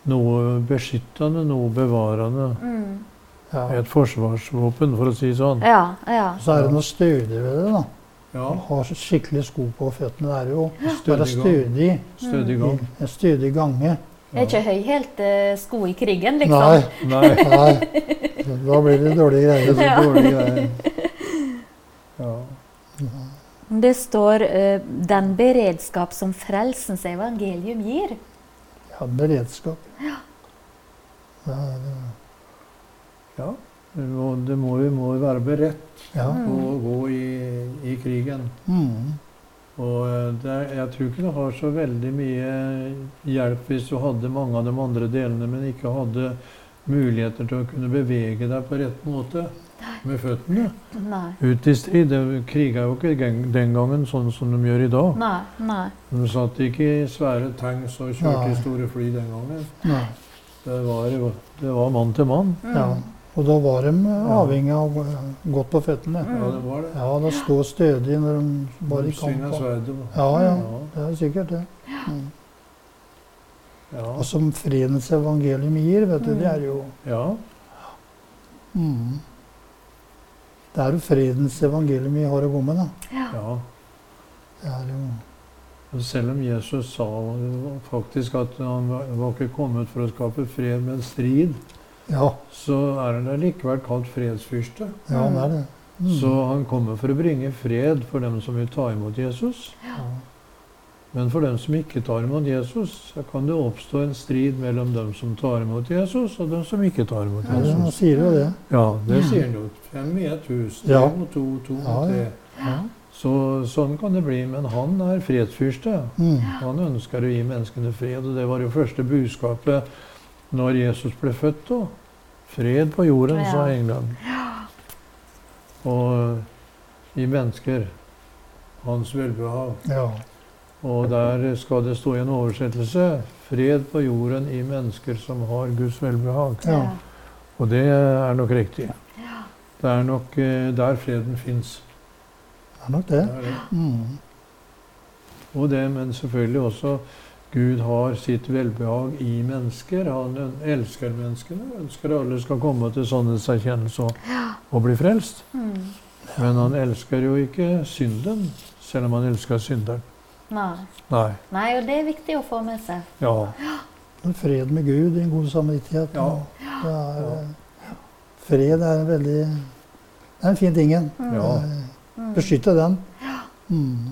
noe beskyttende, noe bevarende. Mm. Ja. Et forsvarsvåpen, for å si sånn. Ja, ja. Så er det noe stødig ved det, da. Ja, Å ha skikkelig sko på føttene. Det er jo å være stødig gang. stødig. Stødig gang. En stødig gange. Det er ikke høyhælte sko i krigen, liksom. Nei, Nei, nei. Da blir det dårlige det er greier. så dårlig greier. Ja. Det står eh, 'den beredskap som frelsens evangelium gir'. Ja, beredskap. Ja, det, Ja, det må, det må, vi må jo være beredt ja. på å gå i, i krigen. Mm. Og eh, det, er- jeg tror ikke det har så veldig mye hjelp hvis du hadde mange av de andre delene, men ikke hadde muligheter til å kunne bevege deg på rett måte med føttene. Nei. Ut i strid. Det kriga jo ikke den den gangen sånn som de gjør i dag. Nei. Nei. De satt ikke i svære tanks og kjørte Nei. i store fly den gangen. Nei. Det var, det var mann til mann. Ja. Og da var de avhengig av eh, godt på føttene. Ja, det var det. Ja, da stå stødig når de var i Oppsving av kamp. sverdet. Ja, ja. Ja. Det er sikkert det. Mm. Ja. Og som fredens evangelium gir, vet du, det er jo ja. mm. Det er jo fredens evangelium vi har å gå med, da. ja. Det er jo Og selv om Jesus sa faktisk at han var var ikke kommet for å skape fred, men strid, Ja, så er han likevel kalt fredsfyrste. ja det er det. Mm. Så han kommer for å bringe fred for dem som vil ta imot Jesus. Ja. Men for dem som ikke tar imot Jesus, så kan det oppstå en strid mellom dem som tar imot Jesus, og dem som ikke tar imot Ja, det, han Jesus. sier jo det. Ja, det sier han jo. Fem i et hus, tre Ja. mot to, to Ja, mot tre. Ja. Så sånn kan det bli. Men han er fredsfyrste. Mm. Han ønsker å gi menneskene fred, og det var jo første budskapet når Jesus ble født. Da. Fred på jorden, Ja. sa England. Og i mennesker hans velbehag. Ja. Og der skal det stå i en oversettelse fred på jorden i mennesker som har Guds velbehag. Ja. Og det er nok riktig. Det er nok eh, der freden fins. Det er nok det. Det er det. Mm. Og det, men selvfølgelig også Gud har sitt velbehag i mennesker. Han øn- elsker menneskene. Ønsker alle skal komme til sannhetserkjennelse og, og bli frelst. Mm. Men han elsker jo ikke synden, selv om han elsker synderen. Nei. Nei. Nei, og det er viktig å få med seg. Ja. Men fred med Gud, en god samvittighet. Ja. og Det er, fred er en veldig Det er en fin ting. en. Ja. Mm. Beskytte den. Mm.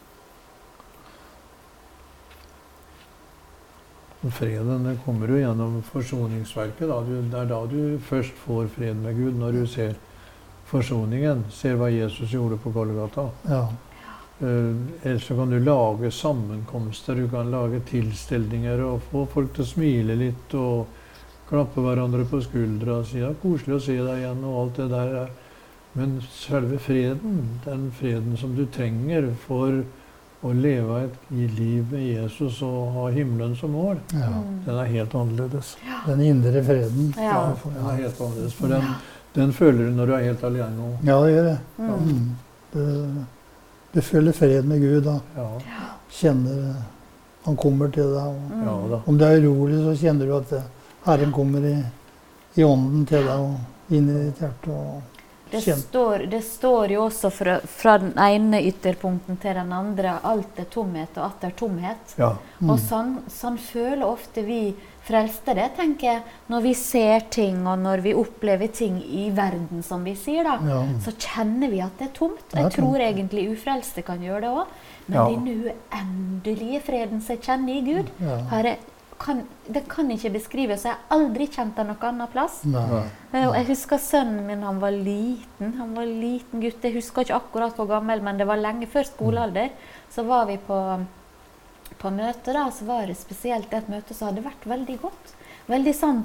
Freden den kommer jo gjennom forsoningsverket. Da. Du, det er da du først får fred med Gud, når du ser forsoningen. Ser hva Jesus gjorde på Golgata. Ja. Uh, ellers så kan du lage sammenkomster, du kan lage tilstelninger og få folk til å smile litt og klappe hverandre på skuldra og si ja, koselig å se deg igjen og alt det der. Men selve freden, den freden som du trenger for å leve et liv med Jesus og ha himmelen som mål, ja. Mm. den er helt annerledes. Den indre freden. Ja. Den er helt annerledes, for den, den føler du når du er helt alene. Og, Ja, det gjør det. Mm. Mm. Du, du føler fred med Gud da. ja, Kjenner han kommer til deg. Og ja da. om du er urolig, så kjenner du at Herren kommer i, i ånden til deg og inn i ditt hjerte. Og Det kjenner. står, det står jo også fra, fra den ene ytterpunkten til den andre alt er tomhet og atter tomhet. Ja. Mm. Og sånn, sånn føler ofte vi frelste det, tenker jeg, når vi ser ting og når vi opplever ting i verden, som vi sier da. Ja. Så kjenner vi at det er tomt. Det er Jeg tror tomt. egentlig ufrelste kan gjøre det også. Men Ja. denne uendelige freden som jeg kjenner i Gud, Ja. har jeg, kan, det kan ikke beskrives. Jeg har aldri kjent det noe annet plass. Nei. Eh, og Jeg husker sønnen min, han var liten. Han var liten gutt. Jeg husker ikke akkurat hvor gammel, men det var lenge før skolealder. Så var vi på, på møte, da, så var det spesielt et møte som hadde vært veldig godt. Veldig sånn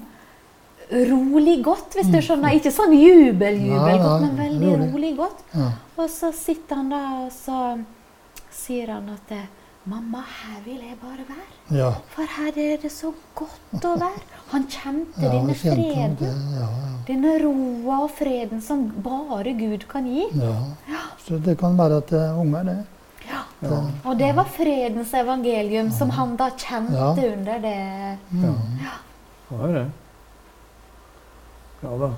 rolig godt, hvis du skjønner. Ikke sånn jubel, jubel Nei, godt, nei, men veldig rolig. rolig godt. Ja. Og så sitter han da, og så sier han at eh, mamma, her vil jeg bare være. Ja. For her er det så godt å være. Han kjente Ja, denne kjente han freden. det. Ja, ja. Denne roa og freden som bare Gud kan gi. Ja. Så det kan være at det er unger, det. Ja. Og det var fredens evangelium som han da kjente Ja. under det. Mm. Ja. Ja, det. Ja da.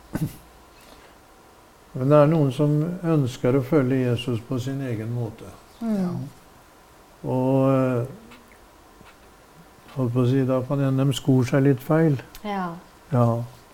Men det er noen som ønsker å følge Jesus på sin egen måte. Mm. Og eh, holdt på å si, da kan hende de skor seg litt feil. Ja. Ja.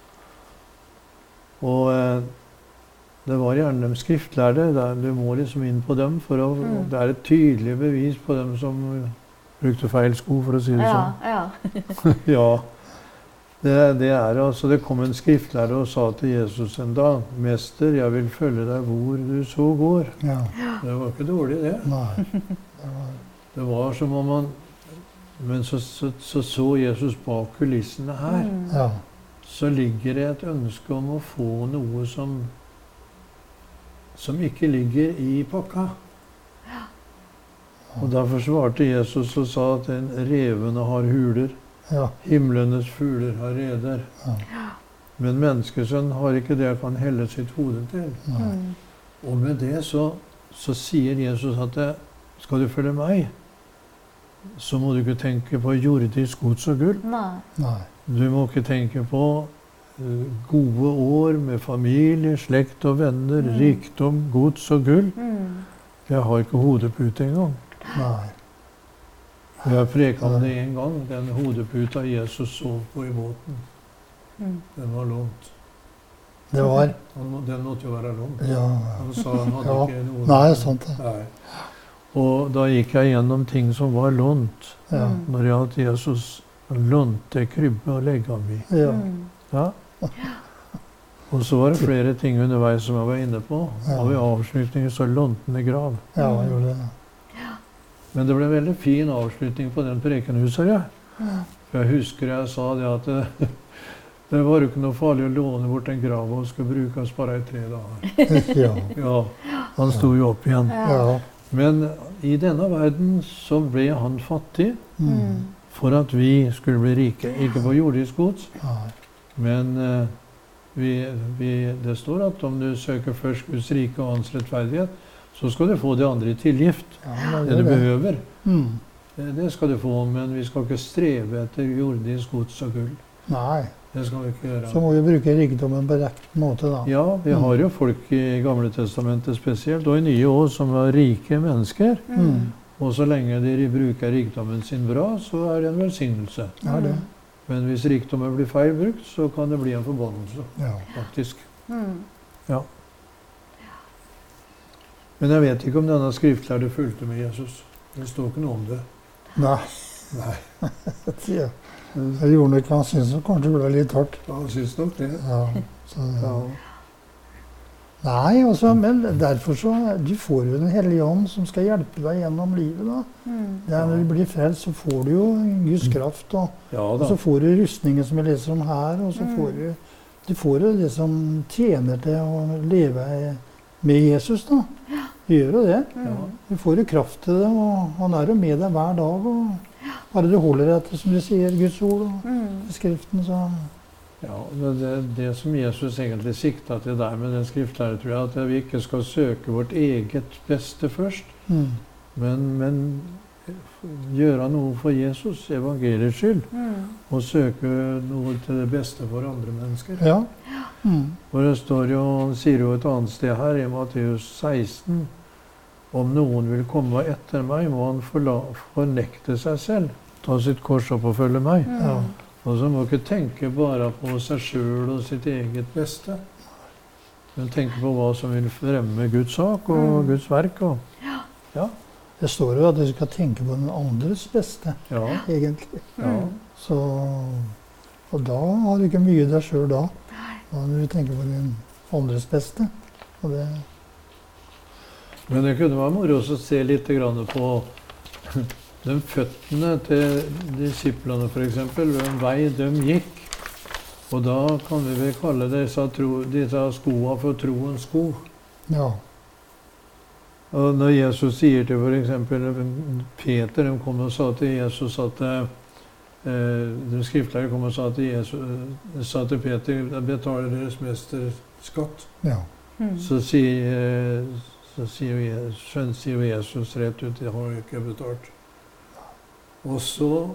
Og eh, det var gjerne de skriftlærde. Der du må liksom inn på dem. For å, Mm. det er et tydelig bevis på dem som brukte feil sko, for å si det Ja, sånn. ja. Ja. Det, det er altså, det kom en skriftlærde og sa til Jesus en dag, «Mester, jeg vil følge deg hvor du så går». Ja. Det var ikke dårlig, det. Nei. Det var, Det var som om man... Men så så, så, så Jesus bak kulissene her. Mm. ja. Så ligger det et ønske om å få noe som, som ikke ligger i pakka. Og derfor svarte Jesus og sa at den revene har huler, Ja. himlenes fugler har reder. Ja. Men menneskesønn har ikke det han kan helle sitt hode til. Nei. Mm. Og med det så, så sier Jesus at det, skal du følge meg, så må du ikke tenke på jordisk gods og gull. Nei. Nei. Du må ikke tenke på uh, gode år med familie, slekt og venner, Mm. rikdom, gods og gull. Mm. Jeg har ikke hodepute engang. Nei. Og jeg preket om det en gang, den hodeputa Jesus sov på i båten. Mm. Den var lånt. Det var Han må- Den måtte jo være lånt. Ja. Han sa han hadde Ja. ikke noe. Nei, sant det. Nei. Og da gikk jeg gjennom ting som var lånt. Ja. Mm. Når jeg hadde Jesus lånte krybbe og legge ham i. Ja. Mm. Ja. Og så var det flere ting underveis som jeg var inne på. Ja. Og i avslutningen så lånte han i grav. Ja, han gjorde det. Men det ble en veldig fin avslutning på den prekenhuset. Ja. Mm. For jeg husker jeg sa det at det, det var jo ikke noe farlig å låne bort en grav og skulle brukes bare i tre dager. Ja. Ja, han sto jo opp igjen. Ja. Ja. Men i denne verden så ble han fattig Mm. Mm. for at vi skulle bli rike. Ikke på jordisk gods, Nei. men eh, vi, vi, det står at om du søker først Guds rike og hans rettferdighet, så skal du få det andre i tilgift. Ja, Det du behøver, Mm. det, det skal du få, men vi skal ikke streve etter jordisk gods og gull. Nei. Det skal vi ikke gjøre. Så må vi bruke rikdommen på rett måte, da. Ja, vi har jo folk i Gamle Testamentet spesielt, og i Nye år som var rike mennesker. Mm. Og så lenge de bruker rikdommen sin bra, så er det en velsignelse. Ja, det. Men hvis rikdommen blir feil brukt, så kan det bli en forbannelse, Ja. faktisk. Mm. Men jeg vet ikke om denne skriftlærde fulgte med Jesus. Det står ikke noe om det. Nei. Nei, Ja. Jeg gjorde nok han syntes det kanskje ble litt hardt. han syns nok det. Ja. Så, Ja. Nei, altså, men derfor så Du får jo Den hellige ånd som skal hjelpe deg gjennom livet. da. Mm. Det er, når du blir frelst, så får du jo Guds kraft. Og, Ja og da. så får du rustningen som jeg leser om her. Og så Mm. får du, du får jo det som tjener til å leve med Jesus. da. Du gjør jo det. Mm. Ja. Du får jo kraft til det, og han er jo med deg hver dag. og Bare du holder deg til, som du sier, Guds ord og Mm. Skriften, så Ja, men det, det som Jesus egentlig sikta til der med den skriftlære, tror jeg, at vi ikke skal søke vårt eget beste først, mm. men, men gjøre noe for Jesus, evangeliets skyld, Mm. og søke noe til det beste for andre mennesker. Ja. Mm. Og det står jo, han sier jo et annet sted her, i Matteus seksten, om noen vil komme etter meg, må han forla, fornekte seg selv, ta sitt kors opp og følge meg. Mm. Ja. Og så må ikke tenke bare på seg selv og sitt eget beste, men tenke på hva som vil fremme Guds sak og Mm. Guds verk. Og, Det står jo at du skal tenke på den andres beste, ja, egentlig. ja. Mm. Så, og da har du ikke mye deg sjøl da. Da må du tenke på den andres beste. Og det, Men det kunne være moro å se litt grann på de føttene til disiplene, for eksempel, hvilken vei de gikk. Og da kan vi vel kalle disse, tro, disse skoene for troens sko. ja. Og når Jesus sier til for eksempel Peter, de kom og sa til Jesus at eh, de skriftlærde kom og sa til, Jesus, sa til Peter, betaler deres mester skatt. ja. Mm. Så sier, så sier, Jesus, sier Jesus rett ut, det har jeg ikke betalt. Og så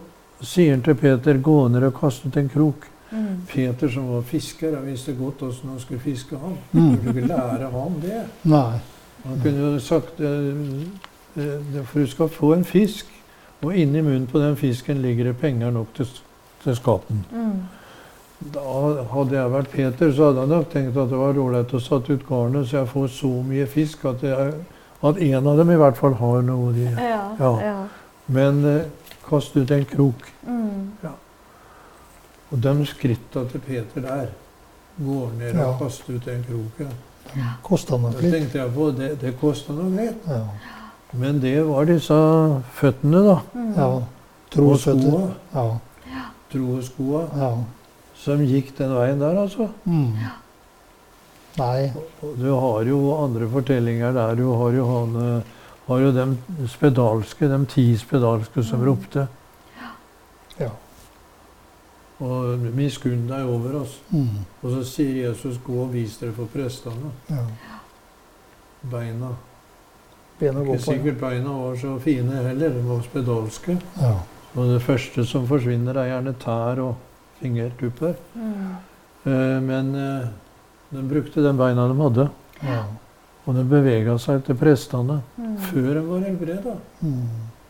Så sier han til Peter, gå ned og kaste ut en krok. Mm. Peter som var fisker, han visste godt hvordan han skulle fiske ham. Mm. Han kunne ikke lære ham det. Nei. Han kunne jo sagt, eh, eh, for du skal få en fisk, og inni munnen på den fisken ligger det penger nok til, til skatten. Mm. Da hadde jeg vært Peter, så hadde han nok tenkt at det var rolig å satt ut garnet, så jeg får så mye fisk at, jeg, at en av dem i hvert fall har noe de. Ja, Ja. ja. Men eh, kast ut en krok. Mm. Og de skritta til Peter der, går ned og Ja. kaster ut en krok. Ja. Kostet nok Da litt. tenkte jeg på, det, det kostet noe greit. Ja. Men det var disse føttene da, Mm. Ja. og Trosføtter. skoa, Ja. troskoa, Ja. som gikk den veien der altså. Mm. Nei. Og du har jo andre fortellinger der, du har jo, han, har jo dem spedalske, dem ti spedalske som Mm. ropte. Ja. Og miskunn deg over oss. Mm. Og så sier Jesus, gå og vis dere for prestene. Ja. Beina. Ben å gå Ikke på. sikkert beina var så fine heller, de var spedalske. Ja. Og det første som forsvinner er gjerne tær og fingertupper. Mm. Eh, men eh, de brukte den beina de hadde, Ja. og de beveget seg til prestene Mm. før de var helbredet. Mm.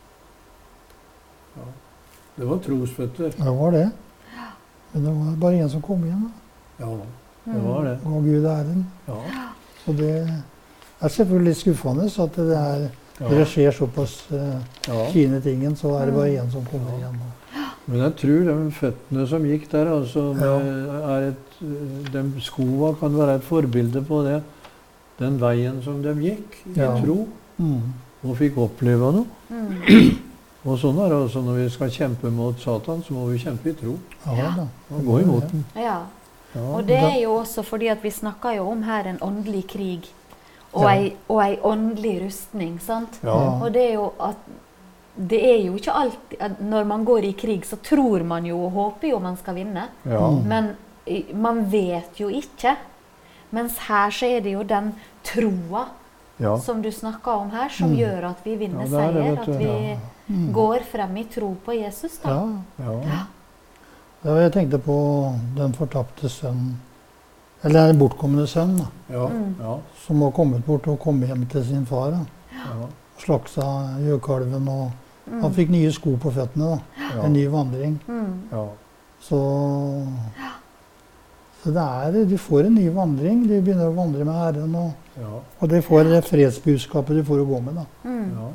Det var trosføtter. Det var det. Men det var bare en som kom igjen. Da. Ja, Mm. det var det. Og Gud æren. Ja, Så det er selvfølgelig litt skuffende så at det er, når det ja, skjer såpass uh, ja. fine tingen, så er det bare Mm. en som kommer igjen. Men jeg tror de føttene som gikk der, altså, Ja. er et, de skoene kan være et forbilde på det. Den veien som de gikk i Ja. tro, Mm. og fikk oppleve noe. Mm. Og sånn er det også når vi skal kjempe mot Satan, så må vi kjempe i tro. Ja da. Og gå imot den. Ja. Ja. Og det er jo også fordi at vi snakker jo om her en åndelig krig. Og Ja. ei, og ei åndelig rustning, sant? Ja. Og det er jo at det er jo ikke alltid at når man går i krig, så tror man jo og håper jo man skal vinne. Ja. Mm. Men i- man vet jo ikke. Mens her så er det jo den troa Ja. som du snakker om her, som Mm. gjør at vi vinner Ja, det er det, seier. vet du. At vi Ja. Mm. går frem i tro på Jesus, da. Ja. Ja. Ja, jeg tenkte på den fortapte sønnen, eller den bortkomne sønnen, da, Ja. Mm. Ja. som var kommet bort og kom hjem til sin far. Da. Ja. Slakta gjøkalven, og Mm. han fikk nye sko på føttene. Da. Ja. En ny vandring. Mm. Ja. Så, så det er, du får en ny vandring. Du begynner å vandre med Herren, og, Ja. og du får det fredsbudskapet du får å gå med. Da. Mm. Ja.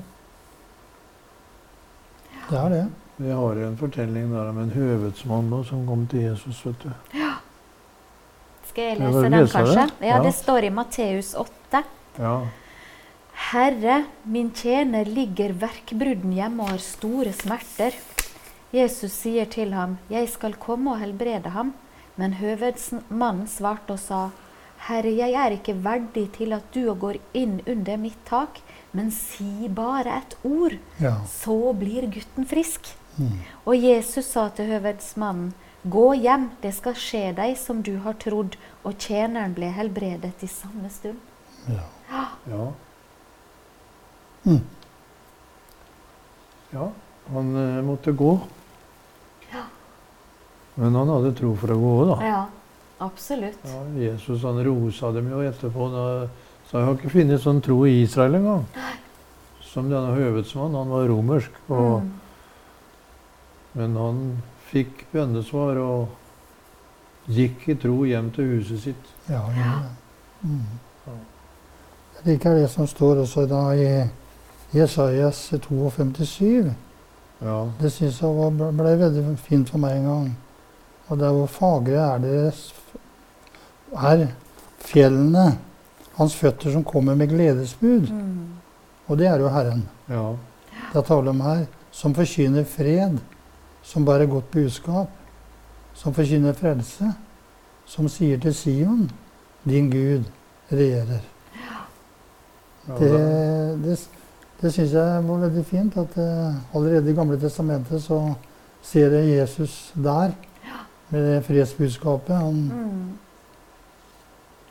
Det er det. Vi har en fortelling der om en høvedsmann da, som kom til Jesus, vet du. Skal jeg Skal jeg lese bare den, lese kanskje? det? Ja, Ja. det står i Matteus åtte. Ja. Herre, min tjener ligger verkbrudden hjemme og har store smerter. Jesus sier til ham, jeg skal komme og helbrede ham. Men høvedsmannen svarte og sa, Herre, jeg er ikke verdig til at du går inn under mitt tak, men si bare et ord, Ja. så blir gutten frisk. Mm. Og Jesus sa til høvedsmannen, gå hjem, det skal skje deg som du har trodd, og tjeneren ble helbredet i samme stund. Ja. Ja. Mm. Ja, han eh, måtte gå. Men han hadde tro for å gå, da. Ja, absolutt. Ja, Jesus han rosa dem jo etterpå. Da, så jeg har ikke funnet sånn tro i Israel engang. Som denne høvedsmannen. Han var romersk. Og, Mm. Men han fikk bønnesvar og gikk i tro hjem til huset sitt. Ja, ja. Mm. Jeg liker det som står også da i Jesajas femtisju. Ja, Det synes jeg var, ble veldig fint for meg en gang. Og det er hvor fagre er deres er fjellene, hans føtter som kommer med gledesbud. Mm. Og det er jo Herren. ja, Det er tale om her. Som forkynner fred, som bærer godt budskap. Som forkynner frelse. Som sier til Sion, din Gud regjerer. ja, Det, det- det, det syns jeg var veldig fint. At uh, allerede i Gamle testamentet så ser jeg Jesus der. Med det fredsbudskapet. Han, Mm.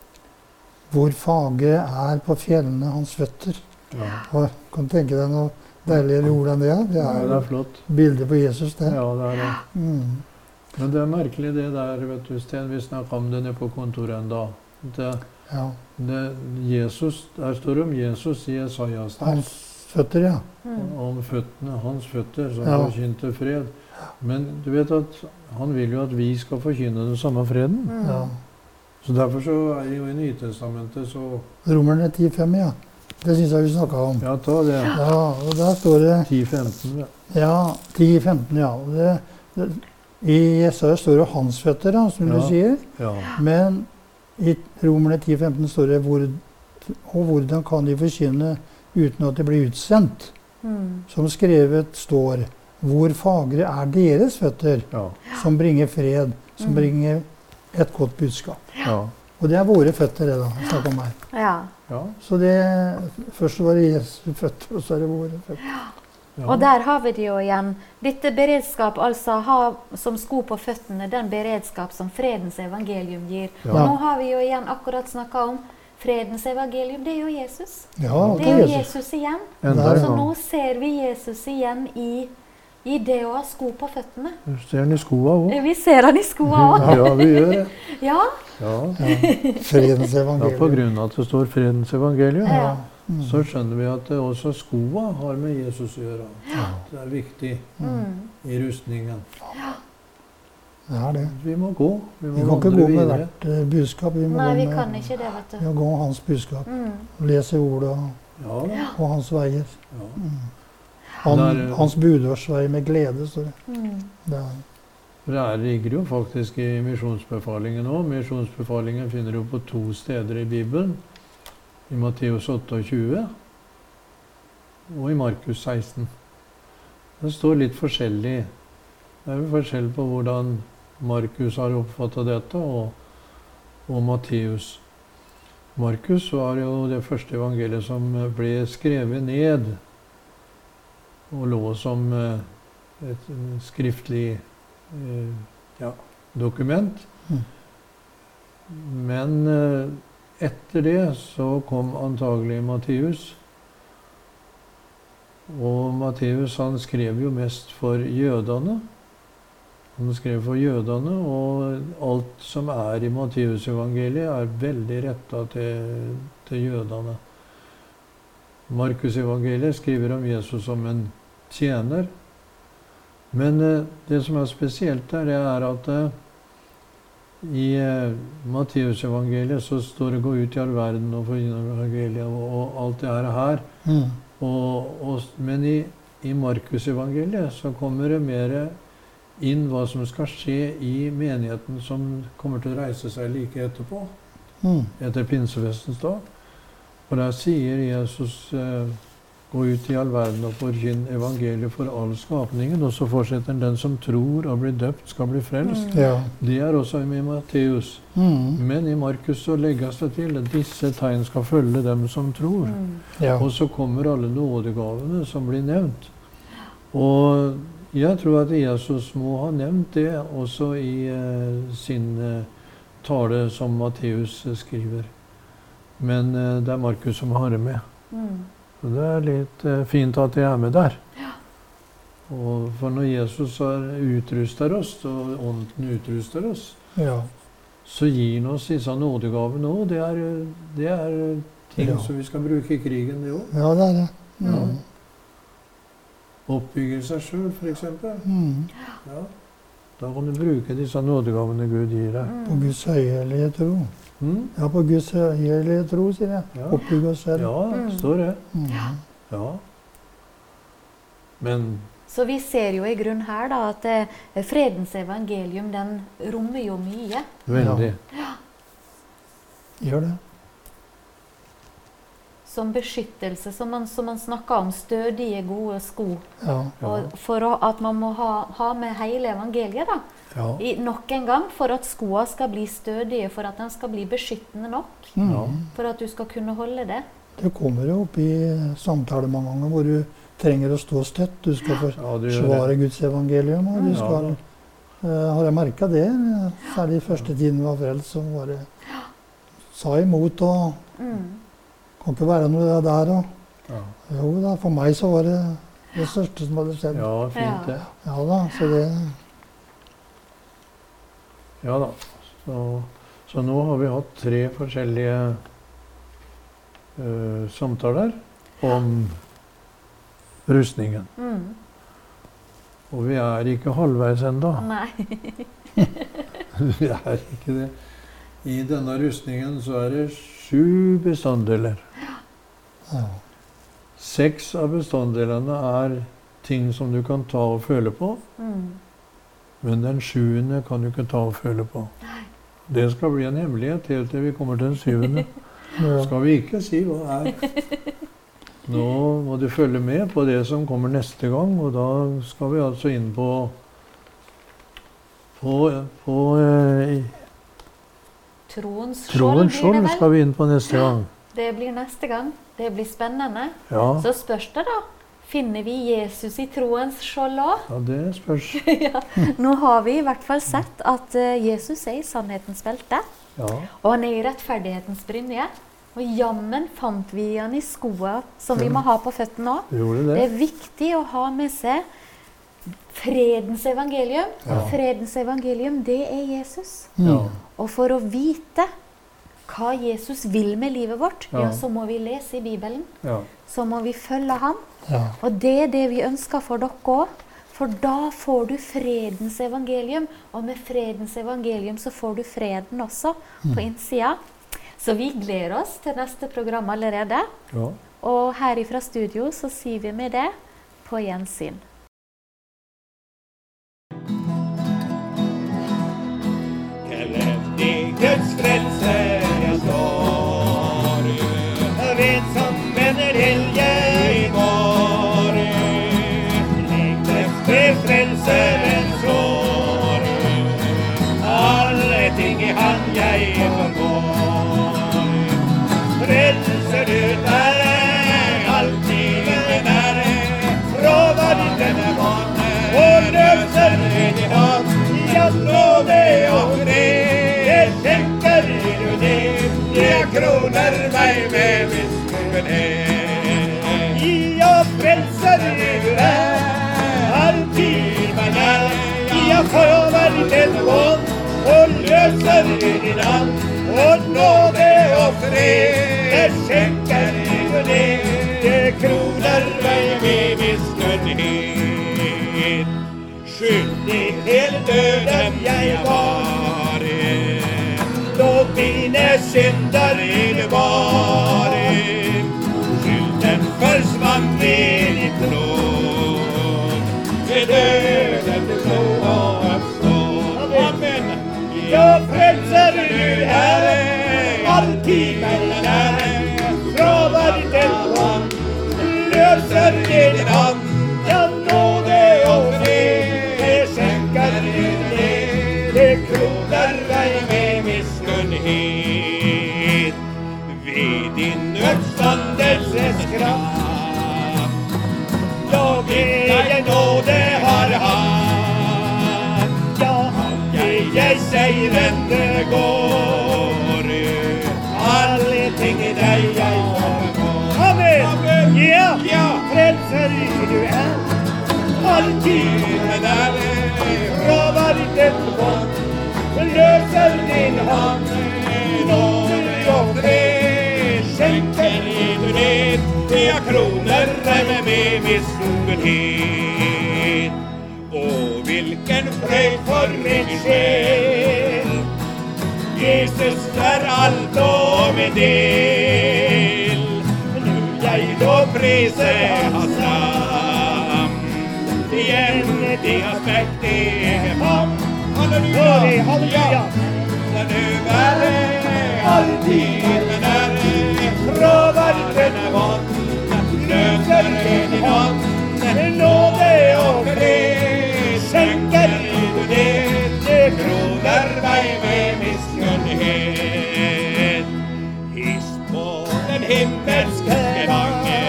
hvor fagre er på fjellene hans føtter. ja, Og kan tenke deg når Deiligere ord enn det. Det Ja, er det er flott. bildet på Jesus, det. Ja, det er det. Mm. Men det er merkelig det der, vet du, Sten, vi snakket om det nede på kontoret en dag. Det, Ja. det, Jesus, der står det om Jesus i Esaias der. Hans føtter, ja. Mm. Om føttene, hans føtter, som Ja. forkynte fred. Men du vet at han vil jo at vi skal forkynne den samme freden. Mm. ja. Så derfor så er jo i Nytestamentet så... Romerne ti fem, ja. Det synes jeg vi snakket om. Ja, ta det. Ja, og der står det ti femten, ja. Ja, ti femten, ja. Det, det, I Jesaja står det hans føtter, da, som Ja. du sier. Ja, Men i Romerne ti femten står det hvor, og hvordan kan de forkynne uten at de blir utsendt? Mm. Som skrevet står, hvor fagre er deres føtter, ja, som bringer fred, som Mm. bringer et godt budskap. ja. Og det er våre føtter, det da, jeg snakker om her. Ja. Ja, så det, først var det Jesu føtter, og så er det våre føtter. ja. Og der har vi det jo igjen. Dette beredskap, altså ha som sko på føttene, den beredskap som fredens evangelium gir. Ja. Og nå har vi jo igjen akkurat snakket om fredens evangelium. Det er jo Jesus. Ja, Det er jo Jesus igjen. Enda en Så gang. nå ser vi Jesus igjen i, i det å ha sko på føttene. Du ser den i skoa også. Vi ser han i skoene òg. Ja, vi gjør det. Ja. Ja. Ja, fredens Ja, på evangelium. grunn av at det står fredens evangelium, Ja. Mm. så skjønner vi at det også skoa har med Jesus å gjøre. Det er viktig Mm. i rustningen. Det er det. Vi må gå. Vi må Vi kan ikke vandre gå med videre. hvert uh, budskap. Vi må Nei, vi gå kan med, ikke det, vet vi du. må gå med hans budskap. Mm. Lese ordet og, Ja, da. og hans veier. Ja. Han, Der- hans budårsvei med glede, står det. Mm. det er, For det er- ligger jo faktisk i misjonsbefalingen òg. Misjonsbefalingen finner du på to steder i Bibelen. I Matteus tjueåtte og i Markus seksten. Det står litt forskjellig. Det er jo forskjell på hvordan Markus har oppfattet dette, og, og Matteus. Markus var jo det første evangeliet som ble skrevet ned og lå som eh, et eh, skriftlig eh, ja, dokument. Mm. Men eh, etter det så kom antagelig Matteus. Og Matteus han skrev jo mest for jødene. Han skrev for jødene, og alt som er i Matteusevangeliet er veldig retta til, til jødene. Markusevangeliet skriver om Jesus som en tjener. Men eh, det som er spesielt der, det er at eh, i eh, Matteusevangeliet så står det 'gå ut i all verden og forkynne evangeliet', og, og alt det her. her. mm. Og, og, men i, i Markusevangeliet så kommer det mer inn hva som skal skje i menigheten som kommer til å reise seg like etterpå, Mm. etter pinsefestens dag. Og der sier Jesus eh, 'gå ut i all verden og forkynn evangeliet for all skapningen', og så fortsetter han 'den som tror og blir døpt, skal bli frelst'. Mm. Ja. Det er også med Matteus. Mm. Men i Markus så legges det til at disse tegn skal følge dem som tror. Mm. Ja. Og så kommer alle nådegavene som blir nevnt. Og jeg tror at Jesus må ha nevnt det også i eh, sin eh, tale som Matteus eh, skriver. Men eh, det er Markus som har det med. Mm. Så det er litt eh, fint at det er med der. Og for når Jesus har utruster oss, og ånden utruster oss, ja. så gir han oss disse nådegavene òg. Det er, eh, det er eh, ting Ja. som vi skal bruke i krigen, det òg. ja, det er det. Mm. Ja. Oppbygge seg sjøl, f.eks. Mm. Ja. Da kan du bruke disse nådegavene Gud gir deg. På Mm. Guds høyhellige tro. Mm? Ja, på Guds høyhellige tro, sier jeg. Ja. Oppbygge oss selv. Ja, Mm. står det. Mm. Ja. Men Så vi ser jo i grunn her da at eh, fredens evangelium, den rommer jo mye. veldig. Gjør det. Som beskyttelse, som man, som man snakker om, stødige, gode sko. Ja. Ja. Og for å, at man må ha, ha med hele evangeliet da, Ja. i, nok en gang, for at skoene skal bli stødige, for at den skal bli beskyttende nok, Mm. Ja. for at du skal kunne holde det. Det kommer jo opp i samtaler mange ganger hvor du trenger å stå støtt. Du skal Ja, du gjør forsvare det. Guds evangelium. Og du Ja. skal, eh, har jeg merka det, særlig i første tiden vi var frelst, så var det sa imot og Mm. kan ikke være noe der. Og, Ja. jo da, for meg så var det Det største som hadde skjedd. Ja, fint det. Ja da, så det... Ja da. Så, så nå har vi hatt tre forskjellige uh, samtaler om rustningen. Mm. Og vi er ikke halvveis enda. Nei. Vi er ikke det. I denne rustningen så er det sju bestanddeler. Ja. Seks av bestanddelene er ting som du kan ta og føle på. Mm. Men den sjuende kan du ikke ta og føle på. Det skal bli en hemmelighet helt til vi kommer til den syvende. Ja. Skal vi ikke si hva er. Nå må du følge med på det som kommer neste gang, og da skal vi altså inn på på, på eh, Troens skjold troens blir det skjold vel? skal vi inn på neste gang. Det blir neste gang. Det blir spennende. Ja, Så spørs det da, finner vi Jesus i troens skjold også? ja det spørs. Ja. Nå har vi i hvert fall sett at uh, Jesus er i sannhetens belte, Ja, og han er i rettferdighetens brynje. Og jammen fant vi han i skoene som vi må ha på føttene også. vi gjorde Det det. er viktig å ha med seg fredens evangelium. Ja. Fredens evangelium, det er Jesus. Ja, Og for å vite hva Jesus vil med livet vårt, Ja. ja, så må vi lese i Bibelen. ja, Så må vi følge ham. Ja. Og det er det vi ønsker for dere også. For da får du fredens evangelium, og med fredens evangelium så får du freden også på innsida. Så vi gleder oss til neste program allerede. ja. Og her ifra studio så sier vi med det på gjensyn. Kraftig Guds frelse jeg står, vet som en helge i går. Liktes ved frelseren slår, alle ting i han jeg forgår. Frelser du deg alltid med nære, fra verdene vann, og løser din hand. Ja, nåde og fred, det skjenker du det, jeg kroner meg med miskunnhet. Ja, frelser du er, alltid meg nær, ja, for verden vann, og løser din hand. Og nåde og fred, det skjenker du det, jeg kroner meg med miskunnhet. Skyldig til døden jeg var, da mine synder var. Skylden forsvant i ditt blod, ved døden du så oppstå. Amen. Ja, frelser du er, alltid meg nær, fra verden vann, løser din hand. Ja, nåde og fred, det skjenker du det, det kroner deg med miskunnhet. Ved din oppstandelses kraft, da jeg nåde har hatt, ja, jeg seirende går, alle ting i deg jeg forgår. Amen! Ja, ja, frelser du er, alltid med deg, fra verden vann, løser din hand, nåde og fred, skjenker du det, jeg kroner deg med miskunnhet. Og hvilken frøyd for min sjel, Jesus er alt og min del. Nu jeg lovprise hans navn, igjen de har mektige favn. Halleluja, halleluja. La du være alltid med nære, fra verden vann, løser din hand, nåde og fred, skjenker du det, det kroner meg med miskunnhet. Hist på den himmelske gange,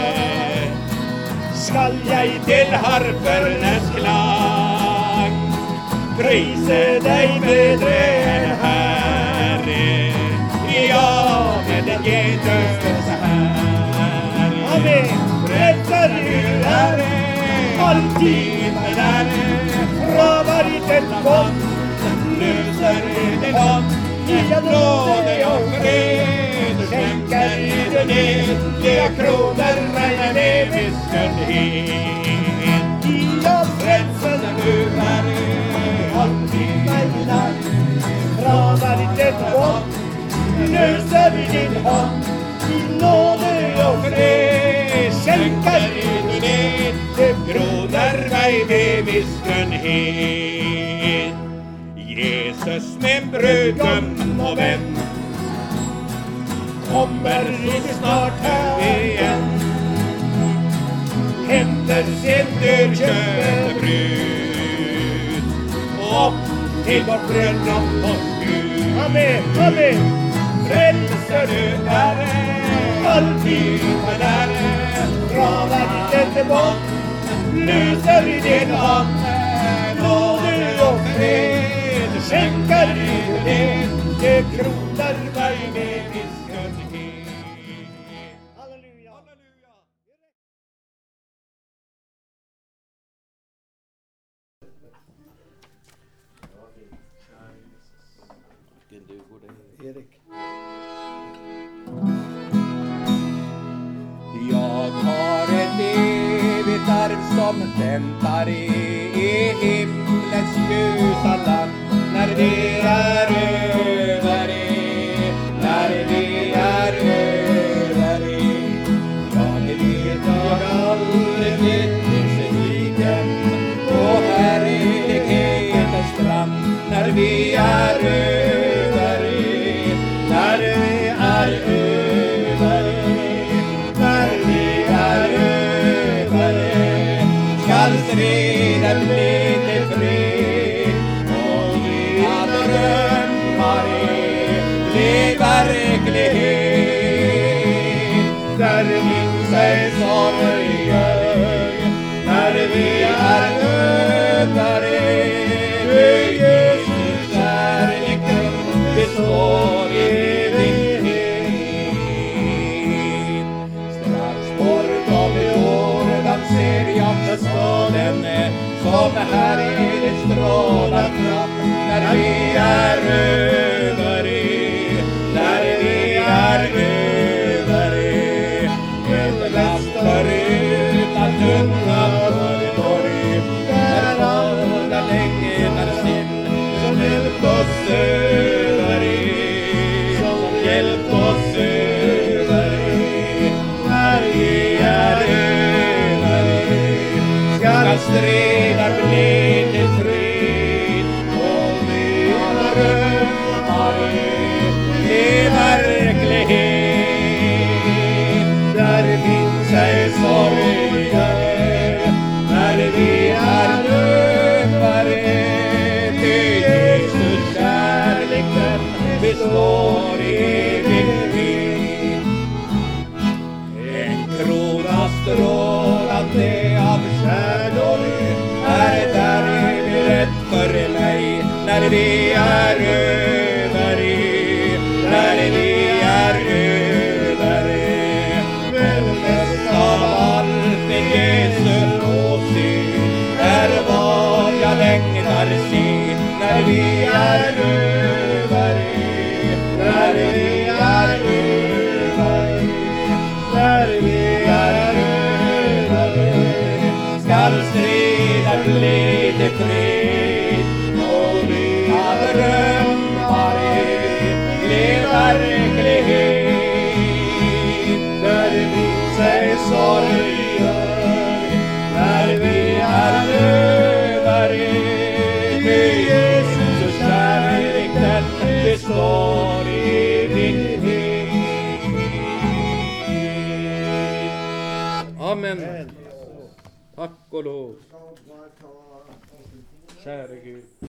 skal jeg til harpernes klang, prise deg bedre enn Herre, ja, med den Jesus her. Amen. Frelser du Herre, alltid med dig. Ravar i ett gott, löser det gott. I nåde och fred skänker du ned. Det kronor mig med viskenhet. Jag frälsen du är alltid mig där. Ravar i ett gott, löser din hand. I nåde och fred skänker du ned. Det kronor mig med viskenhet. Jesus min brudgum och vän kommer lite snart här igen. Hämtar sin dyrköpte brud och till vårt bröllop hos Gud. Amen, amen. Frälser du Herre, alltid med Herre. Ravar ditt inte bort, löser i din hand. Nåde och fred skänker du det, det kronar mig med viskenhet. Halleluja, halleluja. Erik. Jag har ett evigt arv som väntar i himlens ljusa land. När det är över, när det är över. Jag vet jag aldrig blir besviken på härlighetens strand. När vi är över, när vi är över. Skall striden bli till fred och dina drömmar bli verklighet. Där finns ej sorger när vi är över. För Jesus kärleken består evighet. Strax bortom Jordan ser jag för staden som här är det strålar fram. När vi är över, när vi är över. Ett last förutan tunga torg, där alla längtar sin. Som hjälp oss över, som hjälp oss över. När vi är över, skall stridar bli till fred och mina drömmar bli verklighet. Där finns ej sorger när vi är över. Ty Jesus kärleken består evighet. En krona strålande av stjärnor är där evigt för mig. När vi är över, när vi är över. Men mest av allt är Jesus åsyn är vad jag längtar se. När vi är över, när vi är över. När vi är över skall strida bli till fred och mina drömmar bli verklighet. Där finns ej sorger när vi är över. Ty Jesus kärleken består evighet. Amen. Tack och lov. Käre Gud.